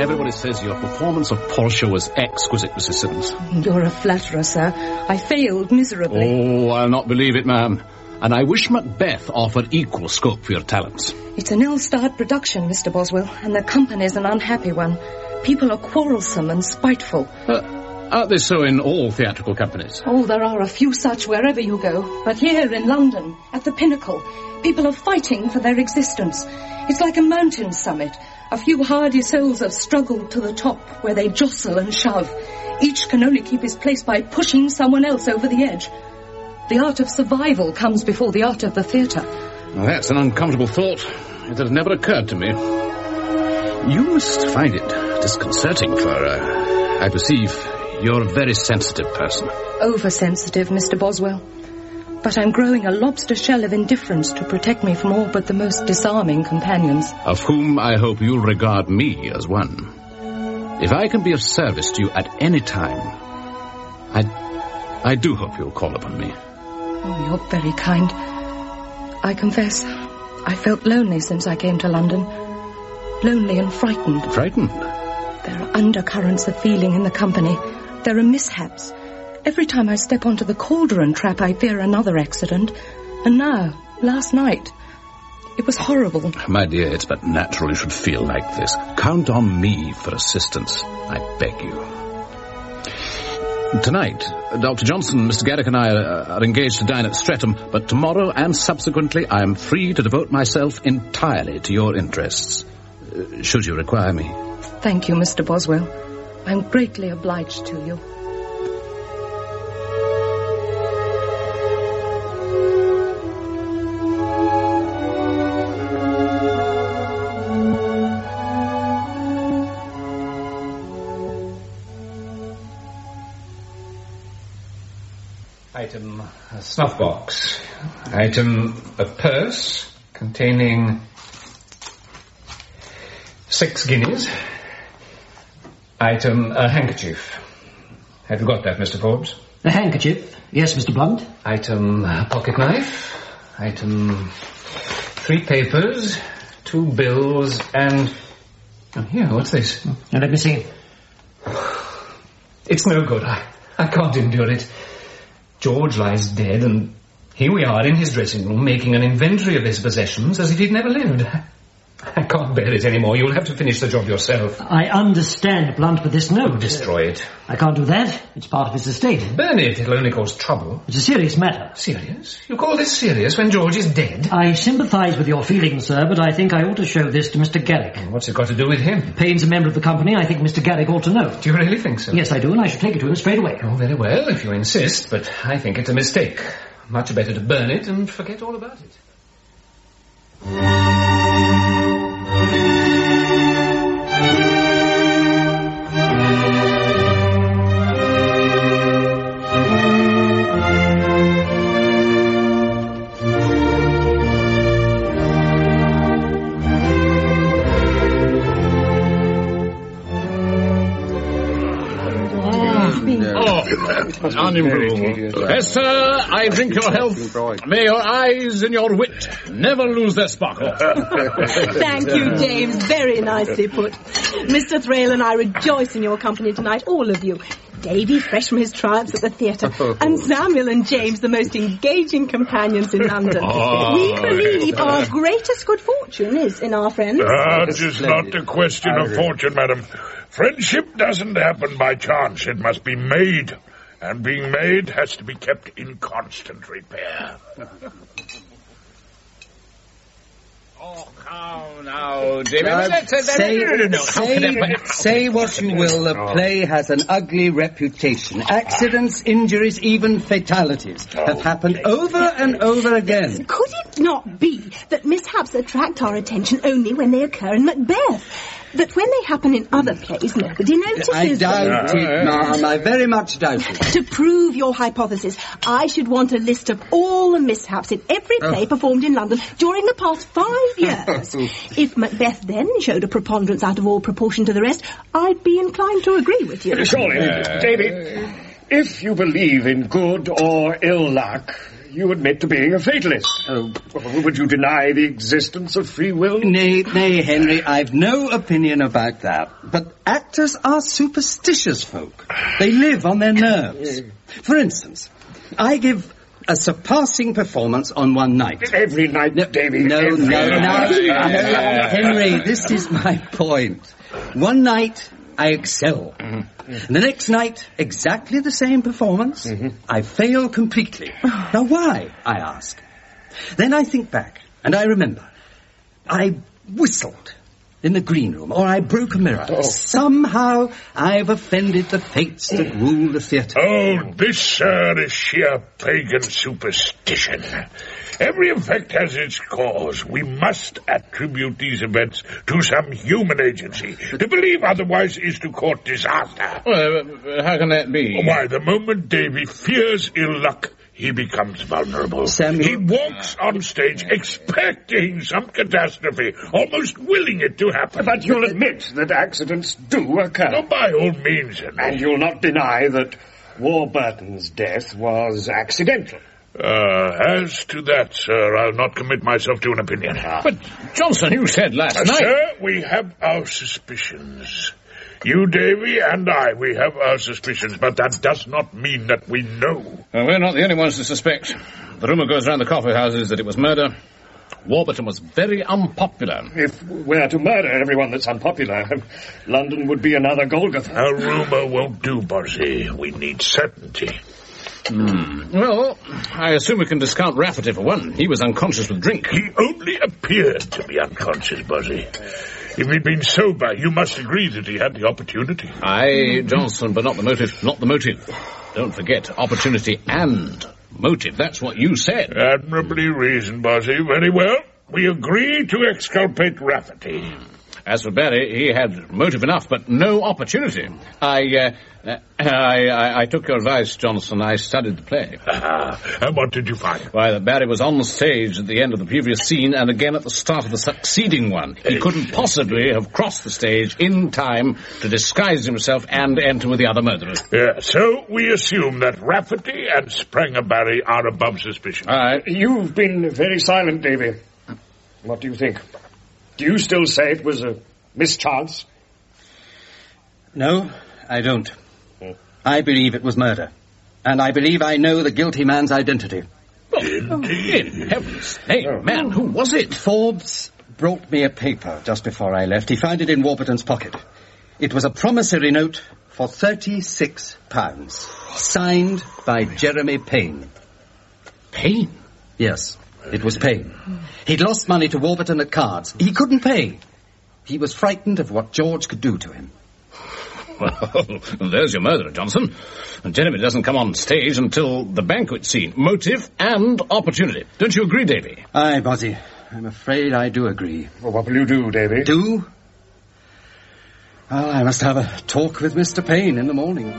Everybody says your performance of Portia was exquisite, Missus Siddons. You're a flatterer, sir. I failed miserably. Oh, I'll not believe it, ma'am. And I wish Macbeth offered equal scope for your talents. It's an ill-starred production, Mister Boswell, and the company's an unhappy one. People are quarrelsome and spiteful. Uh, aren't they so in all theatrical companies? Oh, there are a few such wherever you go. But here in London, at the Pinnacle, people are fighting for their existence. It's like a mountain summit. A few hardy souls have struggled to the top, where they jostle and shove. Each can only keep his place by pushing someone else over the edge. The art of survival comes before the art of the theatre. Well, that's an uncomfortable thought. It had never occurred to me. You must find it disconcerting, for, uh, I perceive, you're a very sensitive person. Oversensitive, Mister Boswell. But I'm growing a lobster shell of indifference to protect me from all but the most disarming companions. Of whom I hope you'll regard me as one. If I can be of service to you at any time, I, I do hope you'll call upon me. Oh, you're very kind. I confess, I felt lonely since I came to London. Lonely and frightened. Frightened? There are undercurrents of feeling in the company. There are mishaps. Every time I step onto the Cauldron trap, I fear another accident. And now, last night, it was horrible. My dear, it's but natural you should feel like this. Count on me for assistance, I beg you. Tonight, Doctor Johnson, Mister Garrick and I are, are engaged to dine at Streatham, but tomorrow and subsequently I am free to devote myself entirely to your interests, uh, should you require me. Thank you, Mister Boswell. I'm greatly obliged to you. Item, a snuff box. Item, a purse containing six guineas. Item, a handkerchief. Have you got that, Mister Forbes? A handkerchief? Yes, Mister Blunt. Item, a pocket knife. Item, three papers, two bills, and... Oh, here, what's this? Now, let me see. It's no good. I, I can't endure it. George lies dead, and here we are in his dressing room making an inventory of his possessions as if he'd never lived. I can't bear it anymore. You'll have to finish the job yourself. I understand, Blunt, but this note... Destroy it. I can't do that. It's part of his estate. Burn it. It'll only cause trouble. It's a serious matter. Serious? You call this serious when George is dead? I sympathise with your feelings, sir, but I think I ought to show this to Mister Garrick. What's it got to do with him? Payne's a member of the company. I think Mister Garrick ought to know. Do you really think so? Yes, I do, and I should take it to him straight away. Oh, very well, if you insist, but I think it's a mistake. Much better to burn it and forget all about it. Unimproved. Esther, I drink your health. May your eyes and your wit never lose their sparkle. Thank you, James. Very nicely put. Mister Thrale and I rejoice in your company tonight, all of you. Davy, fresh from his triumphs at the theatre, and Samuel and James, the most engaging companions in London. Oh, we believe our greatest good fortune is in our friends. That is not a question of fortune, madam. Friendship doesn't happen by chance. It must be made. And being made has to be kept in constant repair. Oh, how now, David? Uh, That's, that's, say, no, no, no. How say, can that... say what you will, the play has an ugly reputation. Accidents, injuries, even fatalities have happened over and over again. Could it not be that mishaps attract our attention only when they occur in Macbeth? That when they happen in other plays, nobody notices I doubt them. it, ma'am. I very much doubt it. To prove your hypothesis, I should want a list of all the mishaps in every play oh. performed in London during the past five years. If Macbeth then showed a preponderance out of all proportion to the rest, I'd be inclined to agree with you. Surely, uh, David, if you believe in good or ill luck, you admit to being a fatalist. Oh. Would you deny the existence of free will? Nay, nay, Henry, I've no opinion about that. But actors are superstitious folk. They live on their nerves. For instance, I give a surpassing performance on one night. Every night, no, Davy. No, every no, no, night. no. Henry, this is my point. One night, I excel. Mm-hmm. The next night, exactly the same performance. Mm-hmm. I fail completely. Now, why, I ask. Then I think back, and I remember. I whistled in the green room, or I broke a mirror. Oh. Somehow, I've offended the fates that rule the theatre. Oh, this, sir, is sheer pagan superstition. Every effect has its cause. We must attribute these events to some human agency. To believe otherwise is to court disaster. Well, uh, how can that be? Why, the moment Davy fears ill luck, he becomes vulnerable. Samuel. He walks on stage expecting some catastrophe, almost willing it to happen. But you'll admit that accidents do occur. Oh, by all means. Henry. And you'll not deny that Warburton's death was accidental. Uh, as to that, sir, I'll not commit myself to an opinion. But, Johnson, you said last uh, night... Sir, we have our suspicions. You, Davy, and I, we have our suspicions, but that does not mean that we know. Well, we're not the only ones to suspect. The rumour goes round the coffee houses that it was murder. Warburton was very unpopular. If we're to murder everyone that's unpopular, London would be another Golgotha. A rumour won't do, Bossy. We need certainty. Hmm. Well, I assume we can discount Rafferty for one. He was unconscious with drink. He only appeared to be unconscious, Bossy. If he'd been sober, you must agree that he had the opportunity. Aye, Johnson, but not the motive. Not the motive. Don't forget, opportunity and motive. That's what you said. Admirably reasoned, Bossy. Very well. We agree to exculpate Rafferty. As for Barry, he had motive enough, but no opportunity. I, uh, uh, I, I, I took your advice, Johnson. I studied the play. And what did you find? Why, that Barry was on stage at the end of the previous scene and again at the start of the succeeding one. He couldn't possibly have crossed the stage in time to disguise himself and enter with the other murderers. Yeah, so we assume that Rafferty and Spranger Barry are above suspicion. All right. You've been very silent, Davy. What do you think? Do you still say it was a mischance? No, I don't. Hmm. I believe it was murder. And I believe I know the guilty man's identity. Oh, in heaven's name, man, who was it? Forbes brought me a paper just before I left. He found it in Warburton's pocket. It was a promissory note for thirty-six pounds, signed by Jeremy Payne. Payne? Yes, it was Payne. He'd lost money to Warburton at cards. He couldn't pay. He was frightened of what George could do to him. Well, there's your murderer, Johnson. And Jeremy doesn't come on stage until the banquet scene. Motive and opportunity. Don't you agree, Davy? Aye, Bozzy. I'm afraid I do agree. Well, what will you do, Davy? Do? Well, I must have a talk with Mister Payne in the morning.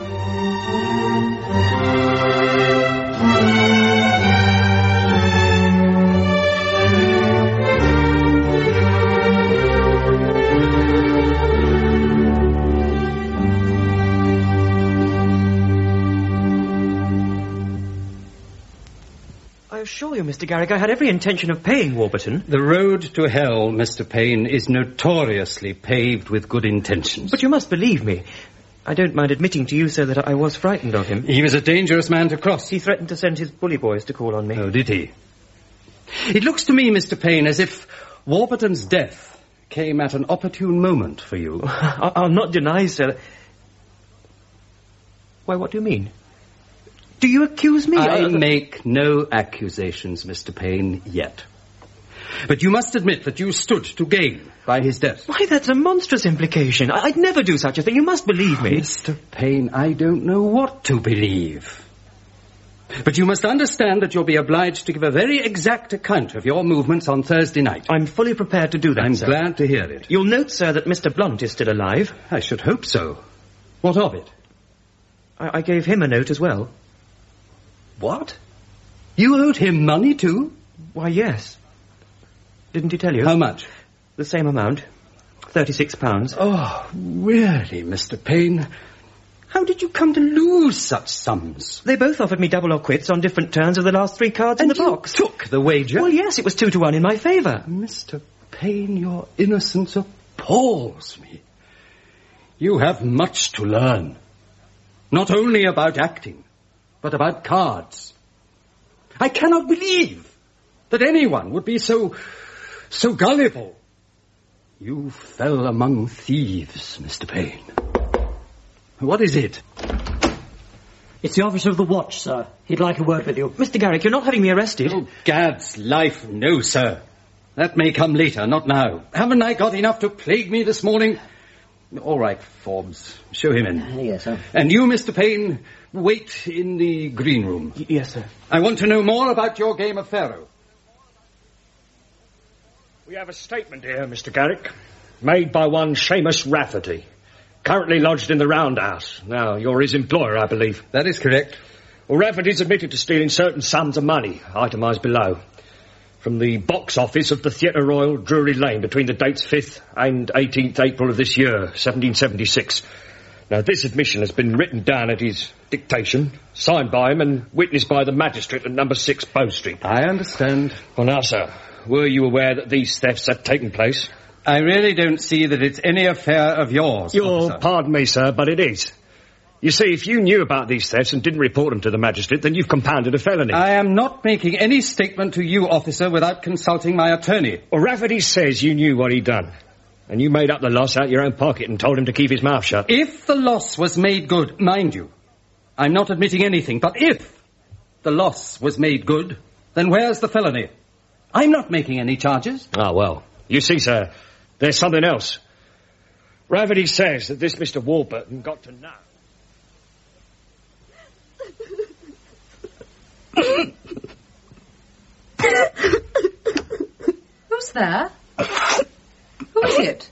I assure you, Mister Garrick, I had every intention of paying Warburton. The road to hell, Mister Payne, is notoriously paved with good intentions. But you must believe me. I don't mind admitting to you, sir, that I was frightened of him. He was a dangerous man to cross. He threatened to send his bully boys to call on me. Oh, did he? It looks to me, Mister Payne, as if Warburton's death came at an opportune moment for you. I'll not deny, sir. Why, what do you mean? Do you accuse me? I make no accusations, Mister Payne, yet. But you must admit that you stood to gain by his death. Why, that's a monstrous implication. I- I'd never do such a thing. You must believe me. Mister Payne, I don't know what to believe. But you must understand that you'll be obliged to give a very exact account of your movements on Thursday night. I'm fully prepared to do that, I'm sir. glad to hear it. You'll note, sir, that Mister Blunt is still alive. I should hope so. What of it? I, I gave him a note as well. What? You owed him money, too? Why, yes. Didn't he tell you? How much? The same amount. Thirty-six pounds. Oh, really, Mister Payne? How did you come to lose such sums? They both offered me double or quits on different turns of the last three cards And in the you box. took the wager? Well, yes, it was two to one in my favour. Mister Payne, your innocence appalls me. You have much to learn. Not only about acting, but about cards. I cannot believe that anyone would be so, so gullible. You fell among thieves, Mister Payne. What is it? It's the officer of the watch, sir. He'd like a word with you. Mister Garrick, you're not having me arrested. Oh, Gad's life, no, sir. That may come later, not now. Haven't I got enough to plague me this morning? All right, Forbes. Show him in. Uh, yes, sir. And you, Mister Payne, wait in the green room. Y- yes, sir. I want to know more about your game of Pharaoh. We have a statement here, Mister Garrick, made by one Seamus Rafferty, currently lodged in the Roundhouse. Now, you're his employer, I believe. That is correct. Well, Rafferty's admitted to stealing certain sums of money, itemised below, from the box office of the Theatre Royal, Drury Lane, between the dates fifth and eighteenth April of this year, seventeen seventy-six. Now, this admission has been written down at his dictation, signed by him and witnessed by the magistrate at number six Bow Street. I understand. Well, now, sir, were you aware that these thefts had taken place? I really don't see that it's any affair of yours, You'll officer. pardon me, sir, but it is. You see, if you knew about these thefts and didn't report them to the magistrate, then you've compounded a felony. I am not making any statement to you, officer, without consulting my attorney. Well, Rafferty says you knew what he'd done, and you made up the loss out your own pocket and told him to keep his mouth shut. If the loss was made good, mind you, I'm not admitting anything, but if the loss was made good, then where's the felony? I'm not making any charges. Ah, well, you see, sir, there's something else. Rafferty says that this Mister Warburton got to know. Who's there? Who is it?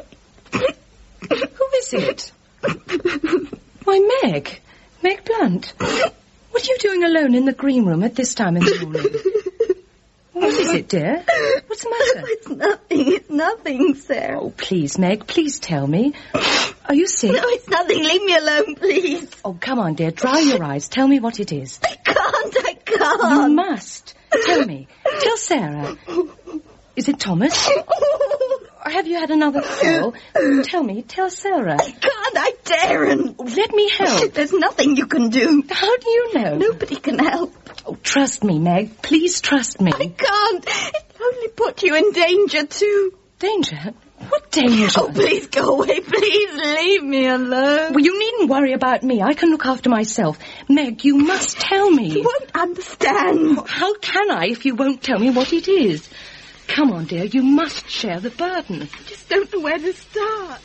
Who is it? Why, Meg. Meg Blunt. What are you doing alone in the green room at this time in the morning? What is it, dear? What's the matter? It's nothing. It's nothing, Sarah. Oh, please, Meg, please tell me. Are you sick? No, it's nothing. Leave me alone, please. Oh, come on, dear. Dry your eyes. Tell me what it is. I can't. I can't. You must. Tell me. Tell Sarah. Is it Thomas? Or have you had another fall? Tell me. Tell Sarah. I can't. I daren't. Oh, let me help. There's nothing you can do. How do you know? Nobody can help. Oh, trust me, Meg. Please trust me. I can't. It'll only put you in danger, too. Danger? What danger? Oh, please go away. Please leave me alone. Well, you needn't worry about me. I can look after myself. Meg, you must tell me. You won't understand. How can I if you won't tell me what it is? Come on, dear. You must share the burden. I just don't know where to start.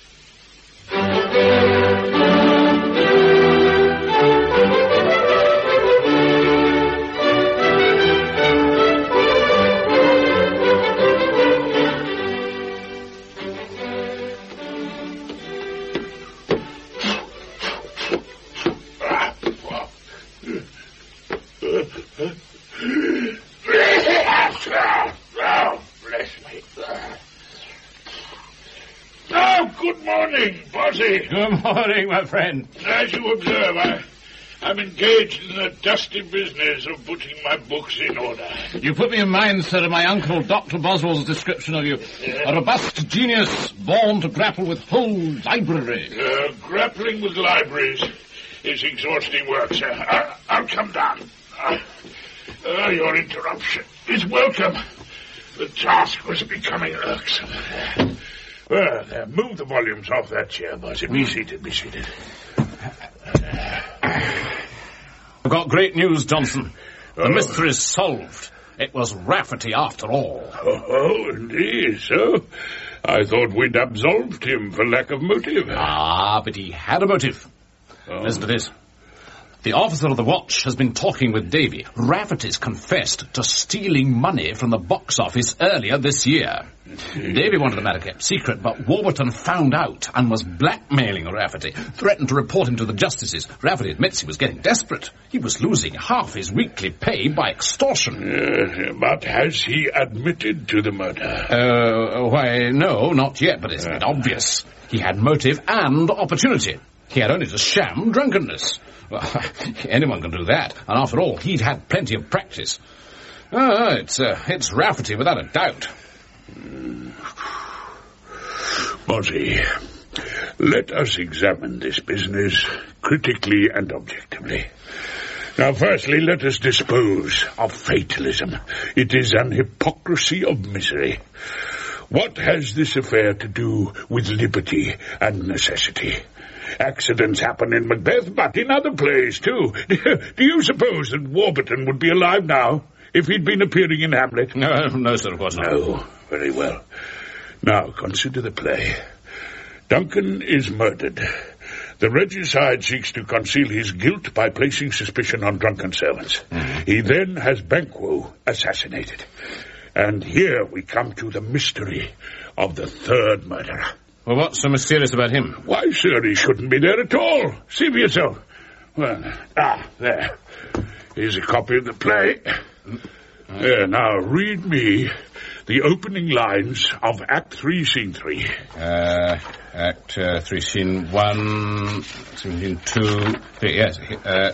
Oh, bless me. Oh, good morning, Bossy. Good morning, my friend. As you observe, I, I'm engaged in the dusty business of putting my books in order. You put me in mind, sir, of my uncle, Doctor Boswell's description of you. Yeah. A robust genius born to grapple with whole libraries. Uh, grappling with libraries is exhausting work, sir. I, I'll come down. Uh, uh, your interruption is welcome. The task was becoming irksome. Well, there, move the volumes off that chair, Bossy. Be seated, be seated. I've got great news, Johnson. The oh. mystery's solved. It was Rafferty after all. Oh, oh, indeed, so? I thought we'd absolved him for lack of motive. Ah, but he had a motive. Oh. Listen to this. The officer of the watch has been talking with Davy. Rafferty's confessed to stealing money from the box office earlier this year. Davy wanted the matter kept secret, but Warburton found out and was blackmailing Rafferty, threatened to report him to the justices. Rafferty admits he was getting desperate. He was losing half his weekly pay by extortion. Uh, but has he admitted to the murder? Uh, why, no, not yet, but it's a bit obvious. He had motive and opportunity. He had only to sham drunkenness. Well, anyone can do that, and after all, he'd had plenty of practice. Oh, it's, uh, it's Rafferty without a doubt. Mozzie, let us examine this business critically and objectively. Now, firstly, let us dispose of fatalism. It is an hypocrisy of misery. What has this affair to do with liberty and necessity? Accidents happen in Macbeth, but in other plays, too. Do you suppose that Warburton would be alive now if he'd been appearing in Hamlet? No, no, sir, of course not. No, very well. Now, consider the play. Duncan is murdered. The regicide seeks to conceal his guilt by placing suspicion on drunken servants. Mm-hmm. He then has Banquo assassinated. And here we come to the mystery of the third murderer. Well, what's so mysterious about him? Why, sir, he shouldn't be there at all. See for yourself. Well, ah, there. Here's a copy of the play. Mm-hmm. There, now, read me the opening lines of Act Three, Scene Three. Uh, Act uh, Three, Scene One, Scene Two, three, yes. Uh,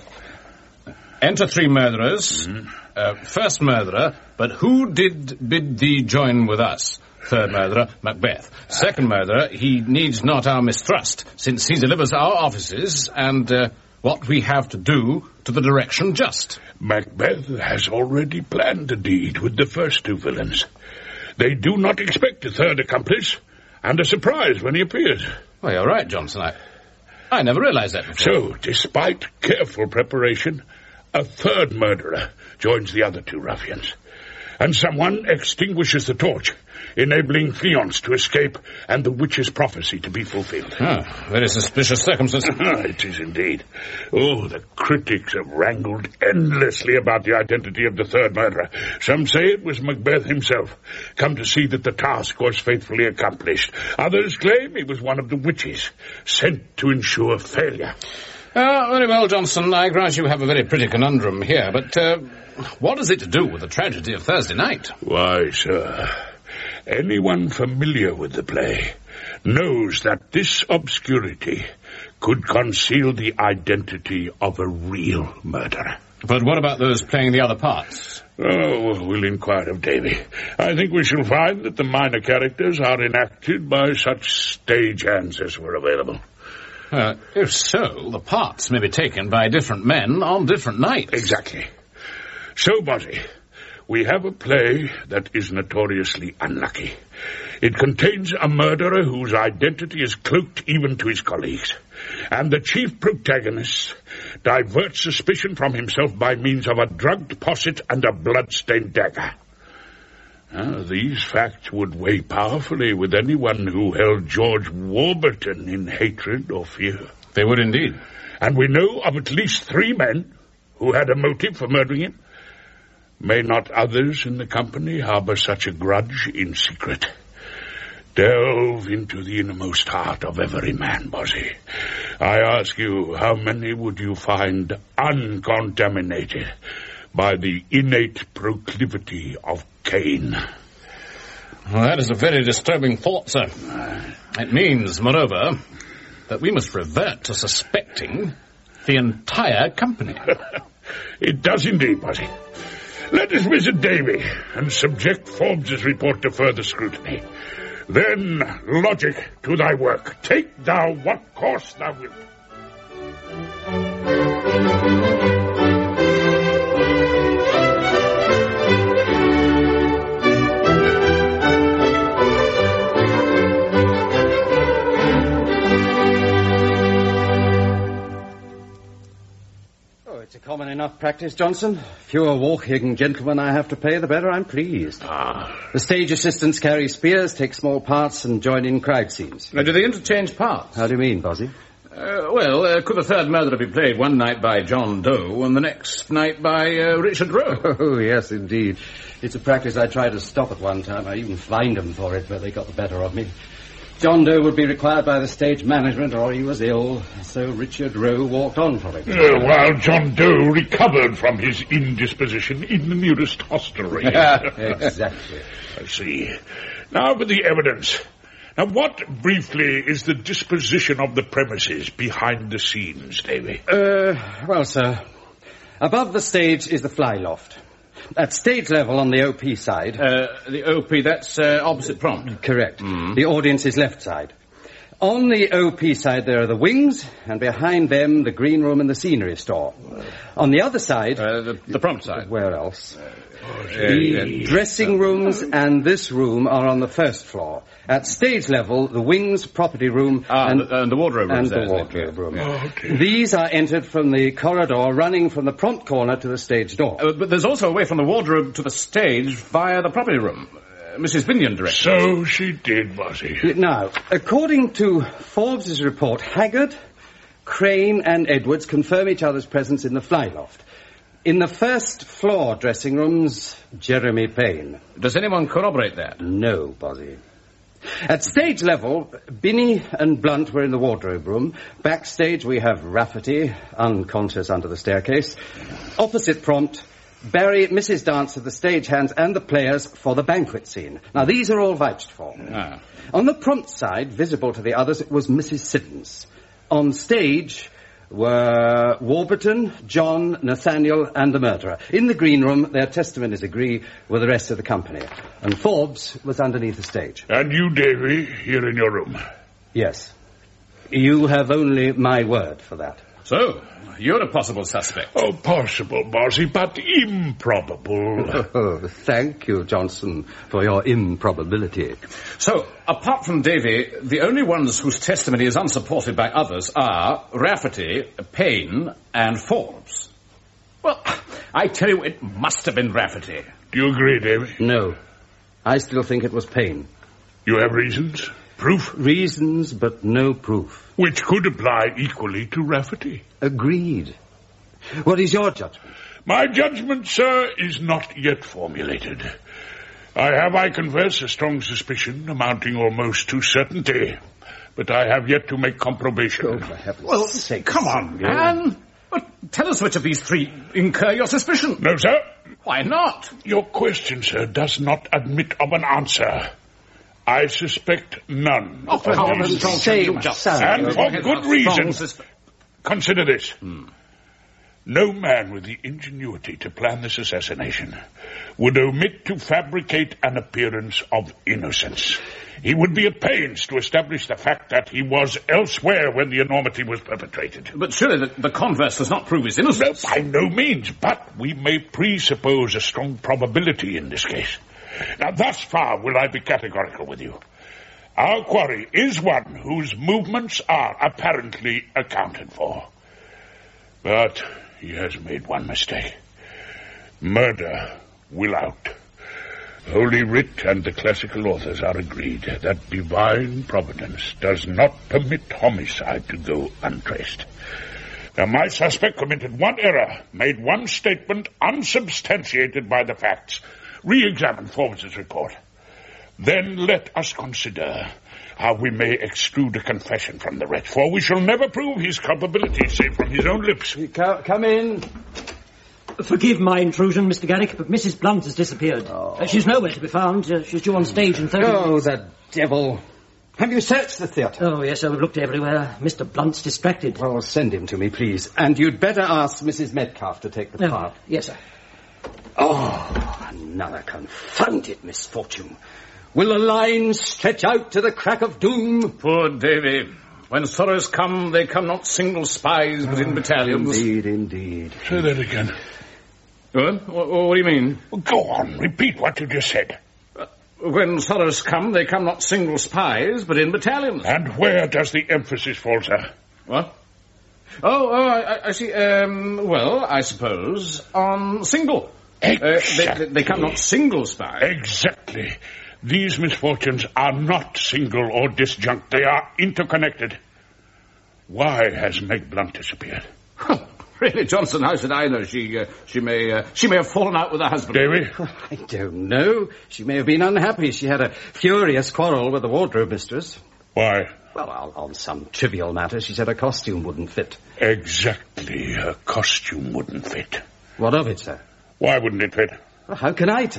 enter three murderers. Mm-hmm. Uh, first murderer, but who did bid thee join with us? Third murderer, Macbeth. Second murderer, he needs not our mistrust, since he delivers our offices and uh, what we have to do to the direction just. Macbeth has already planned the deed with the first two villains. They do not expect a third accomplice, and are surprised when he appears. Well, you're right, Johnson. I, I never realized that before. So, despite careful preparation, a third murderer joins the other two ruffians. And someone extinguishes the torch, enabling Fleance to escape and the witch's prophecy to be fulfilled. Oh, very suspicious circumstance. It is indeed. Oh, the critics have wrangled endlessly about the identity of the third murderer. Some say it was Macbeth himself, come to see that the task was faithfully accomplished. Others claim he was one of the witches, sent to ensure failure. Uh, very well, Johnson. I grant you have a very pretty conundrum here, but uh, what is it to do with the tragedy of Thursday night? Why, sir, anyone familiar with the play knows that this obscurity could conceal the identity of a real murderer. But what about those playing the other parts? Oh, we'll inquire of Davy. I think we shall find that the minor characters are enacted by such stage hands as were available. Uh, if so, the parts may be taken by different men on different nights. Exactly. So, Mozzie, we have a play that is notoriously unlucky. It contains a murderer whose identity is cloaked even to his colleagues. And the chief protagonist diverts suspicion from himself by means of a drugged posset and a blood-stained dagger. Uh, these facts would weigh powerfully with anyone who held George Warburton in hatred or fear. They would indeed. And we know of at least three men who had a motive for murdering him. May not others in the company harbour such a grudge in secret? Delve into the innermost heart of every man, Mozzie. I ask you, how many would you find uncontaminated by the innate proclivity of Cain? Well, that is a very disturbing thought, sir. It means, moreover, that we must revert to suspecting the entire company. It does indeed, Mozzie. Let us visit Davy and subject Forbes's report to further scrutiny. Then, logic, to thy work. Take thou what course thou wilt. It's a common enough practice, Johnson. Fewer walking gentlemen I have to pay, the better I'm pleased. Ah. The stage assistants carry spears, take small parts, and join in crowd scenes. Now, do they interchange parts? How do you mean, Bozzie? Uh, well, uh, could the third murderer be played one night by John Doe and the next night by uh, Richard Roe? Oh, yes, indeed. It's a practice I tried to stop at one time. I even fined them for it, but they got the better of me. John Doe would be required by the stage management, or he was ill, so Richard Roe walked on from him. Uh, while John Doe recovered from his indisposition in the nearest hostelry. Exactly. I see. Now for the evidence. Now, what, briefly, is the disposition of the premises behind the scenes, Davy? Uh, well, sir, above the stage is the fly loft. At stage level on the O P side... Uh, the O P, that's uh, opposite prompt. Correct. Mm. The audience's left side. On the O P side, there are the wings, and behind them, the green room and the scenery store. On the other side... Uh, the, the prompt side. Where else? The dressing rooms and this room are on the first floor. At stage level, the wings, property room, ah, and, the, and the wardrobe room. And the wardrobe room. Oh, okay. These are entered from the corridor running from the prompt corner to the stage door. Uh, but there's also a way from the wardrobe to the stage via the property room. Uh, Missus Binion directed. So she did, Bossy. Now, according to Forbes' report, Haggard, Crane and Edwards confirm each other's presence in the fly loft. In the first floor dressing rooms, Jeremy Payne. Does anyone corroborate that? No, Bozzy. At stage level, Binney and Blunt were in the wardrobe room. Backstage, we have Rafferty, unconscious under the staircase. Opposite prompt, Barry, Missus Dancer, the stagehands, and the players for the banquet scene. Now, these are all vouched for. Ah. On the prompt side, visible to the others, it was Missus Siddons. On stage were Warburton, John, Nathaniel, and the murderer. In the green room, their testimonies agree with the rest of the company. And Forbes was underneath the stage. And you, Davy, here in your room? Yes. You have only my word for that. So, you're a possible suspect. Oh, possible, Bossy, but improbable. Oh, thank you, Johnson, for your improbability. So, apart from Davy, the only ones whose testimony is unsupported by others are Rafferty, Payne, and Forbes. Well, I tell you, it must have been Rafferty. Do you agree, Davy? No. I still think it was Payne. You have reasons? Proof? Reasons, but no proof. Which could apply equally to Rafferty. Agreed. What is your judgment? My judgment, sir, is not yet formulated. I have, I confess, a strong suspicion amounting almost to certainty. But I have yet to make comprobation. Oh, for heaven's well, sake. Come on, man. But tell us which of these three incur your suspicion. No, sir. Why not? Your question, sir, does not admit of an answer. I suspect none. Oh, for heaven's sake, and for good reason. Consider this. Hmm. No man with the ingenuity to plan this assassination would omit to fabricate an appearance of innocence. He would be at pains to establish the fact that he was elsewhere when the enormity was perpetrated. But surely the, the converse does not prove his innocence. No, by no means, but we may presuppose a strong probability in this case. Now, thus far will I be categorical with you. Our quarry is one whose movements are apparently accounted for. But he has made one mistake. Murder will out. Holy Writ and the classical authors are agreed that divine providence does not permit homicide to go untraced. Now, my suspect committed one error, made one statement unsubstantiated by the facts. Re-examine Forbes' report. Then let us consider how we may extrude a confession from the wretch, for we shall never prove his culpability save from his own lips. Come in. Forgive my intrusion, Mister Garrick, but Missus Blunt has disappeared. Oh. Uh, she's nowhere to be found. Uh, she's due on stage in thirty Oh, minutes. the devil. Have you searched the theatre? Oh, yes, sir, we've looked everywhere. Mister Blunt's distracted. Well, send him to me, please. And you'd better ask Missus Metcalfe to take the Oh, part. yes, sir. Oh, another confounded misfortune. Will the line stretch out to the crack of doom? Poor Davy. When sorrows come, they come not single spies, but in battalions. Indeed, indeed. Say that again. What? What, what do you mean? Go on, repeat what you just said. Uh, when sorrows come, they come not single spies, but in battalions. And where does the emphasis fall, sir? What? Oh, oh, I, I see. Um, well, I suppose on single. Exactly. Uh, they, they come not single spies. Exactly. These misfortunes are not single or disjunct. They are interconnected. Why has Meg Blunt disappeared? Really, Johnson, how should I know? She uh, she may uh, she may have fallen out with her husband. Davy? I don't know. She may have been unhappy. She had a furious quarrel with the wardrobe mistress. Why? Well, on, on some trivial matter, she said her costume wouldn't fit. Exactly. Her costume wouldn't fit. What of it, sir? Why wouldn't it fit? Well, how can I tell?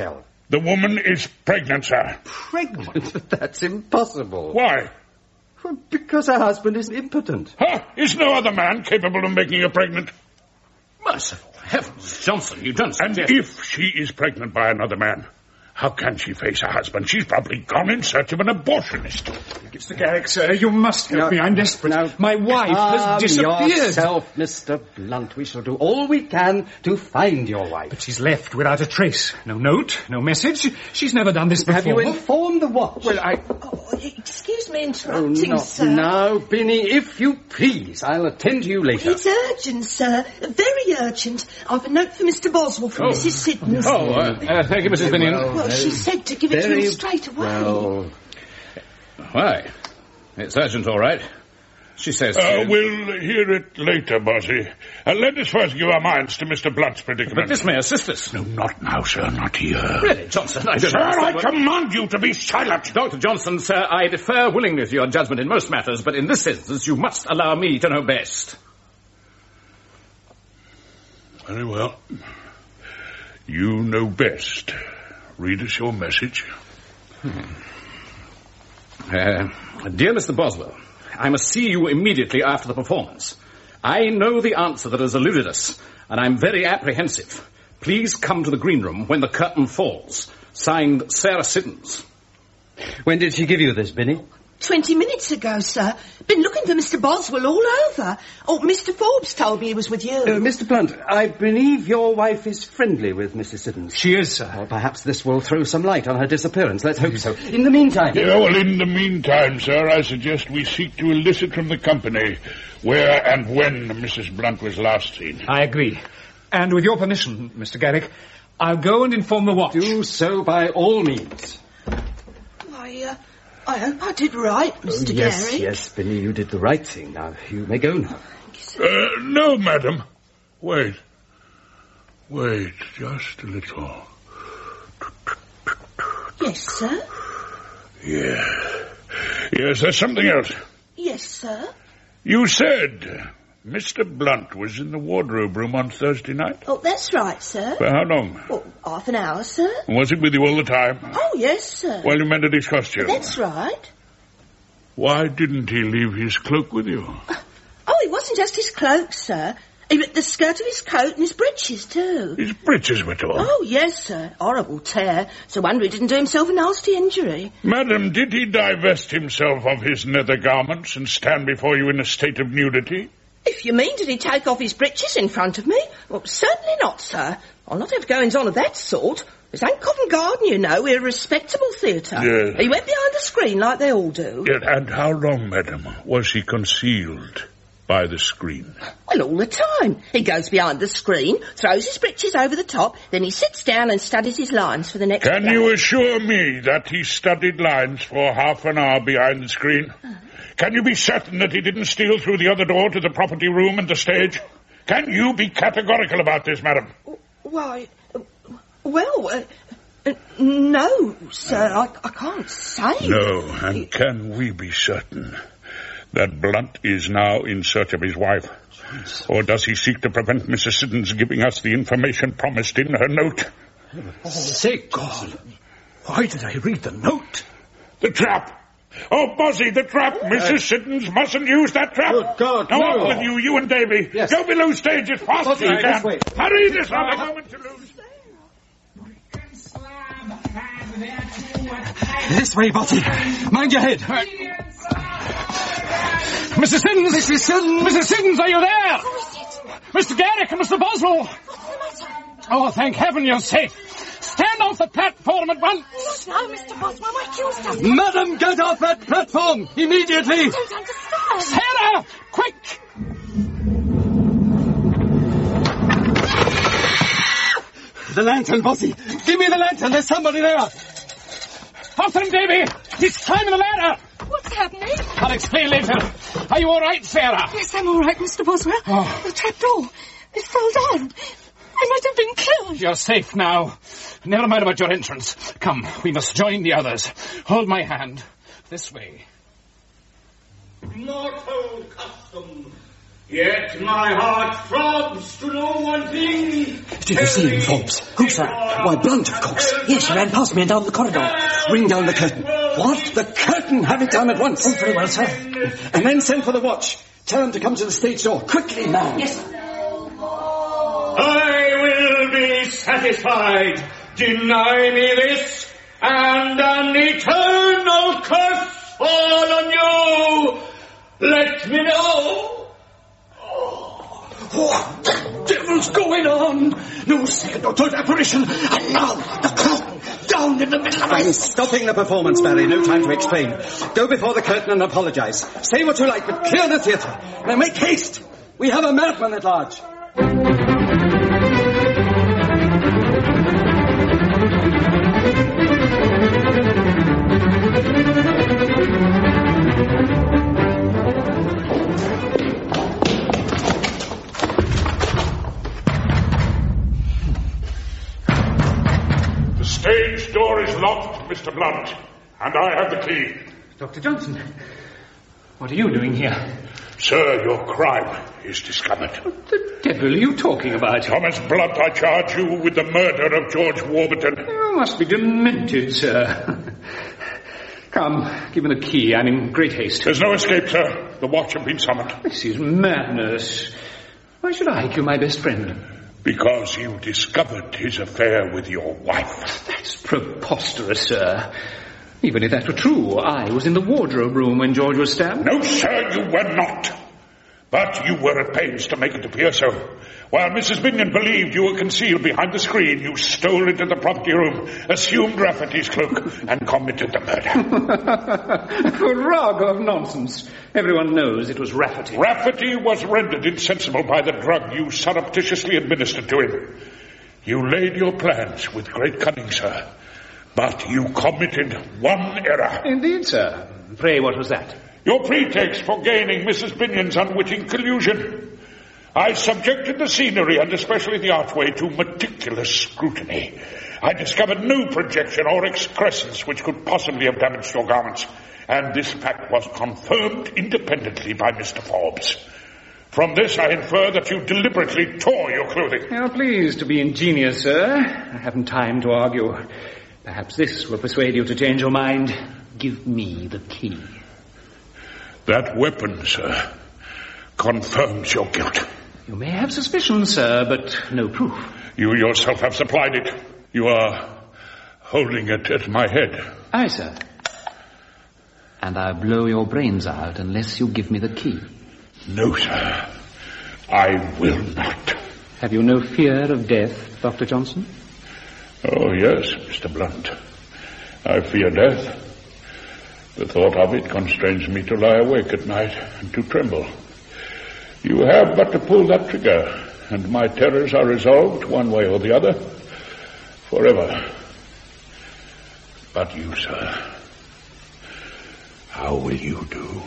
The woman is pregnant, sir. Pregnant? That's impossible. Why? Well, because her husband is impotent. Huh? Is no other man capable of making her pregnant? Merciful heavens, Johnson, you don't And suggest... if she is pregnant by another man, how can she face her husband? She's probably gone in search of an abortionist. Mister Garrick, sir, you must help No. me. I'm desperate. No. My wife has Calm disappeared. yourself, Mister Blunt. We shall do all we can to find your wife. But she's left without a trace. No note, no message. She's never done this before. Have you informed the watch? Well, I... Oh, excuse me Oh, interrupting, not sir. now, Binny. If you please, I'll attend to you later. It's urgent, sir. Very urgent. I've a note for Mister Boswell from Oh. Missus Siddons. Oh, uh, uh, thank you, Missus Binion. Well, she said to give it to Very him straight away. well. Why? It's urgent, all right. She says... Uh, uh, we'll hear it later, Bossy. Uh, let us first give our minds to Mister Blunt's predicament. But this may assist us. No, not now, sir, not here. Really, Johnson, I don't Sir, I understand what- command you to be silent. Doctor Johnson, sir, I defer willingly to your judgment in most matters, but in this instance you must allow me to know best. Very well. You know best. Read us your message. Hmm. Uh, dear Mister Boswell, I must see you immediately after the performance. I know the answer that has eluded us, and I'm very apprehensive. Please come to the green room when the curtain falls. Signed, Sarah Siddons. When did she give you this, Binny? Twenty minutes ago, sir. Been looking for Mister Boswell all over. Oh, Mister Forbes told me he was with you. Uh, Mister Blunt, I believe your wife is friendly with Missus Siddons. She is, sir. Well, perhaps this will throw some light on her disappearance. Let's hope so. In the meantime... Yeah, well, in the meantime, sir, I suggest we seek to elicit from the company where and when Missus Blunt was last seen. I agree. And with your permission, Mister Garrick, I'll go and inform the watch. Do so by all means. I, uh, I hope I did right, Mister Oh, yes, Garrick. yes, Binny, you did the right thing. Now, you may go now. Uh, no, madam. Wait. Wait, just a little. Yes, sir. Yeah. Yes, there's something else. Yes, sir. You said Mister Blunt was in the wardrobe room on Thursday night? Oh, that's right, sir. For how long? Oh, half an hour, sir. Was it with you all the time? Oh, yes, sir. While you mended his costume? That's right. Why didn't he leave his cloak with you? Oh, it wasn't just his cloak, sir. He ripped the skirt of his coat and his breeches, too. His breeches were torn? Oh, yes, sir. Horrible tear. So wonder he didn't do himself a nasty injury. Madam, did he divest himself of his nether garments and stand before you in a state of nudity? If you mean, did he take off his breeches in front of me? Well, certainly not, sir. I'll not have goings on of that sort. This ain't Covent Garden, you know. We're a respectable theatre. Yes. He went behind the screen like they all do. Yet, and how long, madam, was he concealed by the screen? Well, all the time. He goes behind the screen, throws his breeches over the top, then he sits down and studies his lines for the next Can play. you assure me that he studied lines for half an hour behind the screen? Can you be certain that he didn't steal through the other door to the property room and the stage? Can you be categorical about this, madam? Why, uh, well, uh, uh, no, sir, I, I can't say. No, and can we be certain that Blunt is now in search of his wife? Or does he seek to prevent Missus Siddons giving us the information promised in her note? For sake, God, why did I read the note? The trap! Oh, Bozzy, the trap! Uh, Missus Siddons mustn't use that trap! Good God, now no. off with you, you and Davy! Yes. Go below stage as fast as Bozzy, you can! this way. Hurry, there's not a moment to lose! This way, Botty. Mind your head. Missus Siddons! Missus Siddons! Missus Siddons, are you there? Who is it? Mister Garrick and Mister Boswell! What's the matter? Oh, thank heaven you're safe. Stand off the platform at once! What now, Mister Boswell? My cues does Madam, get off that platform! Immediately! I don't understand. Sarah! Quick! The lantern, Bossy! Give me the lantern! There's somebody there! After him, Davy! He's climbing the ladder! What's happening? I'll explain later. Are you all right, Sarah? Yes, I'm all right, Mister Boswell. Oh. The trapdoor. It fell down. I might have been killed. You're safe now. Never mind about your entrance. Come, we must join the others. Hold my hand. This way. Mortal custom. Yet my heart throbs to know one thing. Did you see him, Forbes? Who, sir? Why, Blunt, of course. Yes, he ran past me and down the corridor. Ring down the curtain. What? The curtain? Have it down at once. Oh, very well, sir. And then send for the watch. Tell him to come to the stage door. Quickly, now. Yes, sir. I will be satisfied. Deny me this, and an eternal curse fall on you. Let me know. What the devil's going on? No second or third apparition. And now, the curtain, down in the middle of I'm it. stopping the performance, Barry. No time to explain. Go before the curtain and apologise. Say what you like, but clear the theatre. Now make haste. We have a madman at large. The stage door is locked, Mister Blunt, and I have the key. Doctor Johnson, what are you doing here? Sir, your crime is discovered. What the devil are you talking about? Thomas Blunt, I charge you with the murder of George Warburton. You must be demented, sir. Come, give me the key. I'm in great haste. There's no escape, sir. The watch have been summoned. This is madness. Why should I kill my best friend? Because you discovered his affair with your wife. That's preposterous, sir. Even if that were true, I was in the wardrobe room when George was stabbed. No, sir, you were not. But you were at pains to make it appear so. While Missus Binion believed you were concealed behind the screen, you stole into the property room, assumed Rafferty's cloak, and committed the murder. Farrago of nonsense. Everyone knows it was Rafferty. Rafferty was rendered insensible by the drug you surreptitiously administered to him. You laid your plans with great cunning, sir. But you committed one error. Indeed, sir. Pray, what was that? Your pretext for gaining Missus Binion's unwitting collusion. I subjected the scenery, and especially the archway, to meticulous scrutiny. I discovered no projection or excrescence which could possibly have damaged your garments, and this fact was confirmed independently by Mister Forbes. From this, I infer that you deliberately tore your clothing. You're pleased to be ingenious, sir. I haven't time to argue. Perhaps this will persuade you to change your mind. Give me the key. That weapon, sir, confirms your guilt. You may have suspicions, sir, but no proof. You yourself have supplied it. You are holding it at my head. Aye, sir. And I'll blow your brains out unless you give me the key. No, sir. I will not. Have you no fear of death, Doctor Johnson? Oh, yes, Mister Blunt. I fear death. The thought of it constrains me to lie awake at night and to tremble. You have but to pull that trigger, and my terrors are resolved one way or the other, forever. But you, sir, how will you do?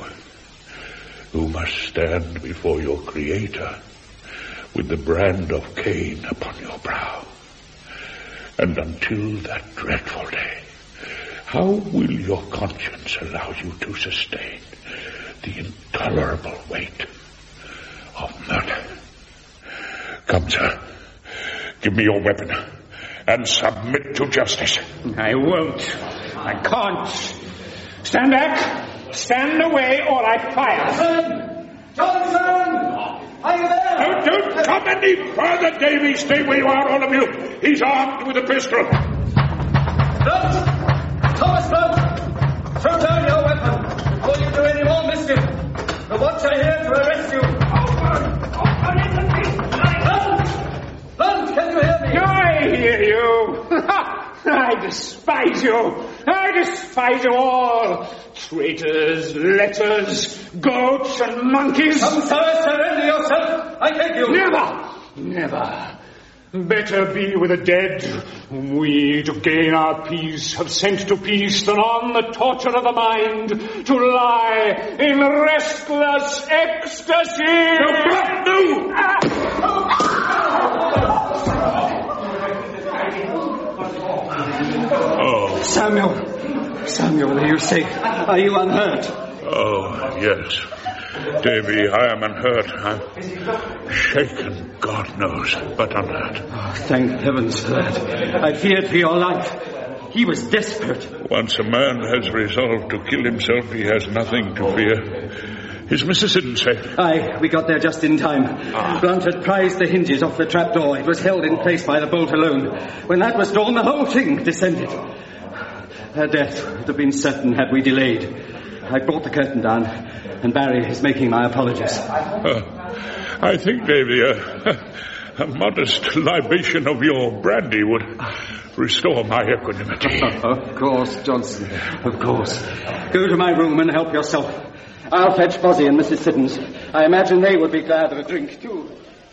Who must stand before your Creator with the brand of Cain upon your brow. And until that dreadful day, how will your conscience allow you to sustain the intolerable weight of murder? Come, sir, give me your weapon and submit to justice. I won't. I can't. Stand back. Stand away or I fire. Johnson! Johnson! Are you there? No, don't come any further, Davy. Stay where you are, all of you. He's armed with a pistol. Blunt! Thomas Blunt! Throw down your weapon before you do any more mischief. The watch are here to arrest you. Open! Open in the peace! Blunt! Blunt, can you hear me? I hear you. I despise you. I despise you all. Traitors, letters, goats and monkeys. Come, sir, surrender yourself. I beg you. Never, never. Better be with the dead, whom we, to gain our peace, have sent to peace, than on the torture of the mind, to lie in restless ecstasy. No, no! Oh. Samuel! Samuel, are you safe? Are you unhurt? Oh, yes. Davy, I am unhurt. I'm shaken, God knows, but unhurt. Oh, thank heavens for that. I feared for your life. He was desperate. Once a man has resolved to kill himself, he has nothing to fear. Is Missus Siddon safe? Aye, we got there just in time. Ah. Blunt had prized the hinges off the trapdoor. It was held in place by the bolt alone. When that was drawn, the whole thing descended. Her death would have been certain had we delayed. I brought the curtain down, and Barry is making my apologies. Uh, I think, Davy, a, a modest libation of your brandy would restore my equanimity. Of course, Johnson, of course. Go to my room and help yourself. I'll fetch Bozzy and Missus Siddons. I imagine they would be glad of a drink, too.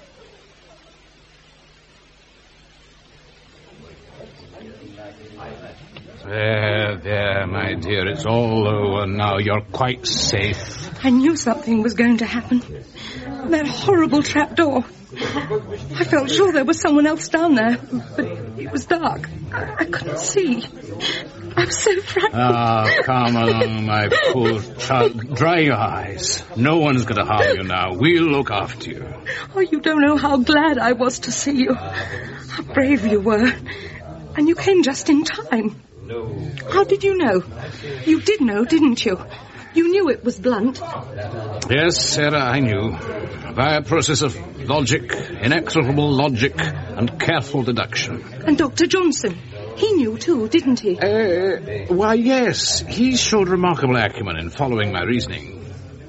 There, there, my dear, it's all over now. You're quite safe. I knew something was going to happen. That horrible trapdoor. I felt sure there was someone else down there, but it was dark. I, I couldn't see. I was so frightened. Ah, come along, my poor child. Dry your eyes. No one's going to harm you now. We'll look after you. Oh, you don't know how glad I was to see you. How brave you were. And you came just in time. No. How did you know? You did know, didn't you? You knew it was Blunt. Yes, Sarah, I knew. By a process of logic, inexorable logic, and careful deduction. And Doctor Johnson, he knew too, didn't he? Uh, why, yes. He showed remarkable acumen in following my reasoning.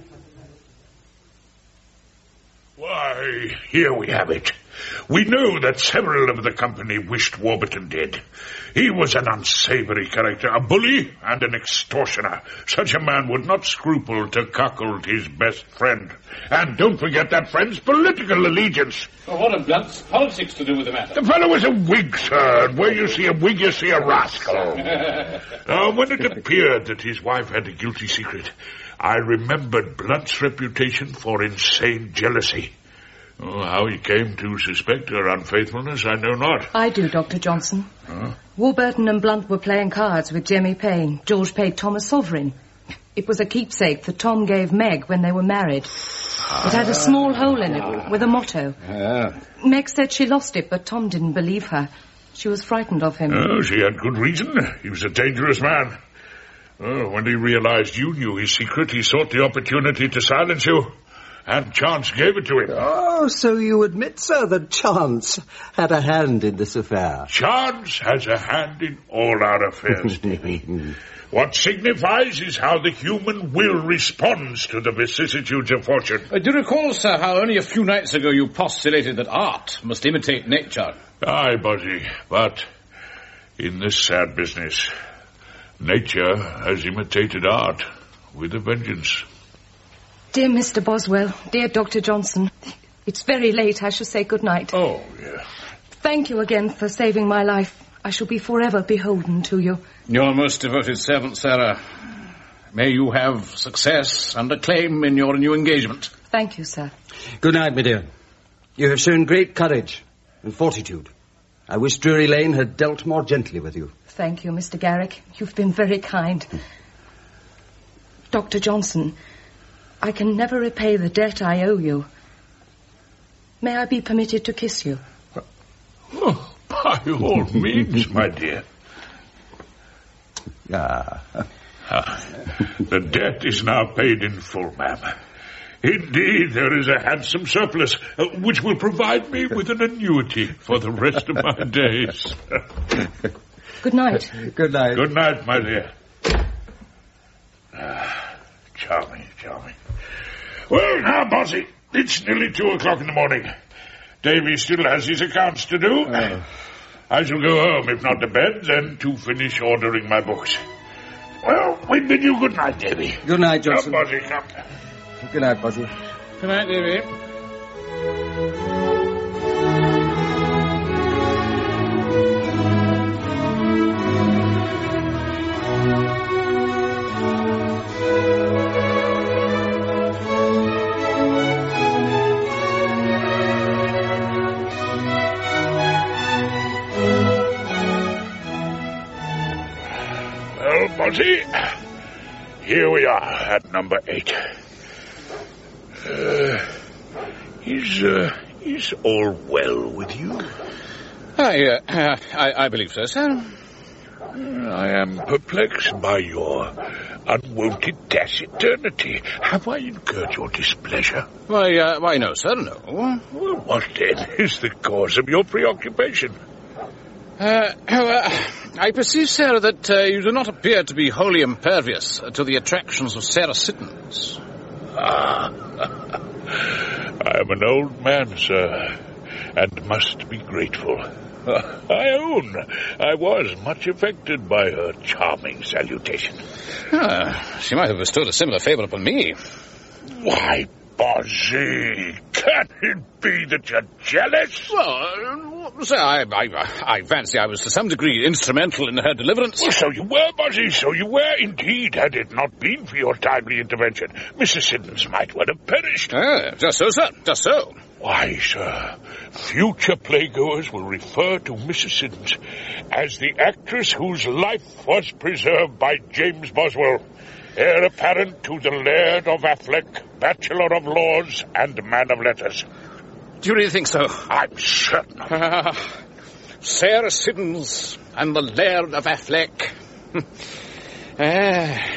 Why, here we have it. We know that several of the company wished Warburton dead. He was an unsavory character, a bully and an extortioner. Such a man would not scruple to cuckold his best friend. And don't forget that friend's political allegiance. Well, what have Blunt's politics to do with the matter? The fellow was a Whig, sir, and where you see a Whig, you see a rascal. uh, when it appeared that his wife had a guilty secret, I remembered Blunt's reputation for insane jealousy. Oh, how he came to suspect her unfaithfulness, I know not. I do, Doctor Johnson. Huh? Warburton and Blunt were playing cards with Jemmy Payne. George paid Tom a sovereign. It was a keepsake that Tom gave Meg when they were married. It had a small hole in it with a motto. Ah. Meg said she lost it, but Tom didn't believe her. She was frightened of him. Oh, she had good reason. He was a dangerous man. Oh, when he realized you knew his secret, he sought the opportunity to silence you. And Chance gave it to him. Oh, so you admit, sir, that Chance had a hand in this affair? Chance has a hand in all our affairs, Davy. What signifies is how the human will responds to the vicissitudes of fortune. Uh, do you recall, sir, how only a few nights ago you postulated that art must imitate nature? Aye, Bozzy, but in this sad business, nature has imitated art with a vengeance. Dear Mister Boswell, dear Doctor Johnson, it's very late. I shall say good night. Oh, yeah. Thank you again for saving my life. I shall be forever beholden to you. Your most devoted servant, Sarah. May you have success and acclaim in your new engagement. Thank you, sir. Good night, my dear. You have shown great courage and fortitude. I wish Drury Lane had dealt more gently with you. Thank you, Mister Garrick. You've been very kind. Doctor Johnson, I can never repay the debt I owe you. May I be permitted to kiss you? Oh, by all means, my dear. Ah. ah. The debt is now paid in full, ma'am. Indeed, there is a handsome surplus, uh, which will provide me with an annuity for the rest of my days. Good night. Good night. Good night, my dear. Ah, charming, charming. Well, now, Bozzy, it's nearly two o'clock in the morning. Davy still has his accounts to do. Uh. I shall go home, if not to bed, then to finish ordering my books. Well, we bid you good night, Davy. Good night, Johnson. Come, Bozzy, come. Good night, Bozzy. Good night, Davy. Bozzy, here we are at number eight. Uh, is, uh, is all well with you? I, uh, uh, I, I believe so, sir. I am perplexed by your unwonted taciturnity. Have I incurred your displeasure? Why, uh, why no, sir, no. Well, what then is the cause of your preoccupation? Uh, uh, I perceive, sir, that uh, you do not appear to be wholly impervious to the attractions of Sarah Siddons. Ah, I am an old man, sir, and must be grateful. I own I was much affected by her charming salutation. Ah, she might have bestowed a similar favour upon me. Why, Bozzy, can it be that you're jealous? Well, sir, I, I, I fancy I was to some degree instrumental in her deliverance. Well, so you were, Bozzy, so you were indeed. Had it not been for your timely intervention, Missus Siddons might well have perished. Ah, just so, sir, just so. Why, sir, future playgoers will refer to Missus Siddons as the actress whose life was preserved by James Boswell, heir apparent to the Laird of Affleck, Bachelor of Laws, and Man of Letters. Do you really think so? I'm certain of it. Uh, Sarah Siddons and the Laird of Affleck. uh,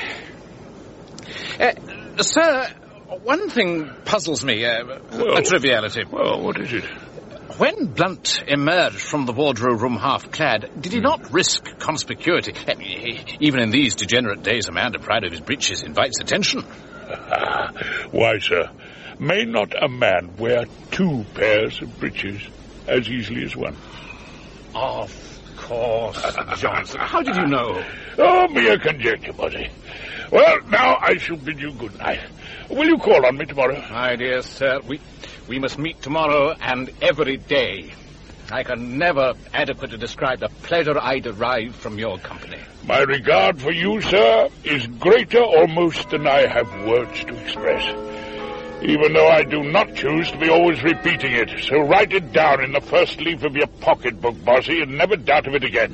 uh, sir, one thing puzzles me, uh, well, a triviality. Well, what is it? When Blunt emerged from the wardrobe room half-clad, did he not risk conspicuity? I mean, even in these degenerate days, a man deprived of his breeches invites attention. Why, sir, may not a man wear two pairs of breeches as easily as one? Of course, Johnson. How did you know? Oh, mere conjecture, Bozzy. Well, now I shall bid you good night. Will you call on me tomorrow? My dear sir, we, we must meet tomorrow and every day. I can never adequately describe the pleasure I derive from your company. My regard for you, sir, is greater almost than I have words to express. Even though I do not choose to be always repeating it. So write it down in the first leaf of your pocketbook, Bozzy, and never doubt of it again.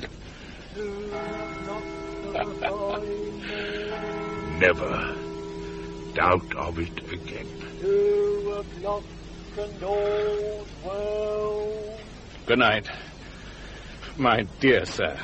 Never doubt of it again. Good night, my dear sir.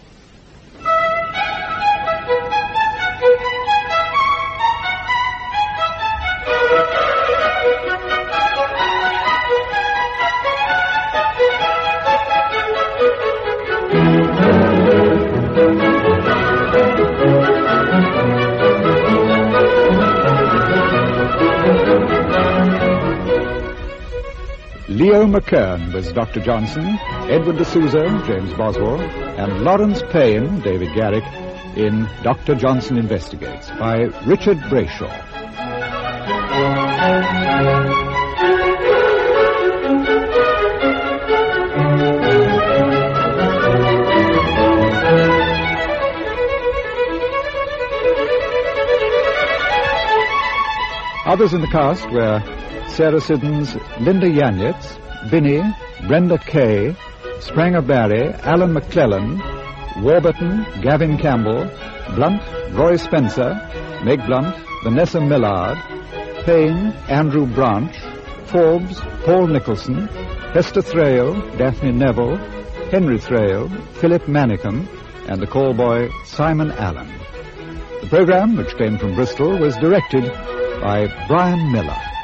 Leo McKern was Doctor Johnson, Edward D'Souza, James Boswell, and Lawrence Payne, David Garrick, in Doctor Johnson Investigates by Richard Brayshaw. Others in the cast were Sarah Siddons, Linda Yanyitz, Binney, Brenda Kay, Spranger Barry, Alan McClellan, Warburton, Gavin Campbell, Blunt, Roy Spencer, Meg Blunt, Vanessa Millard, Payne, Andrew Branch, Forbes, Paul Nicholson, Hester Thrale, Daphne Neville, Henry Thrale, Philip Manican, and the call boy Simon Allen. The program, which came from Bristol, was directed by Brian Miller.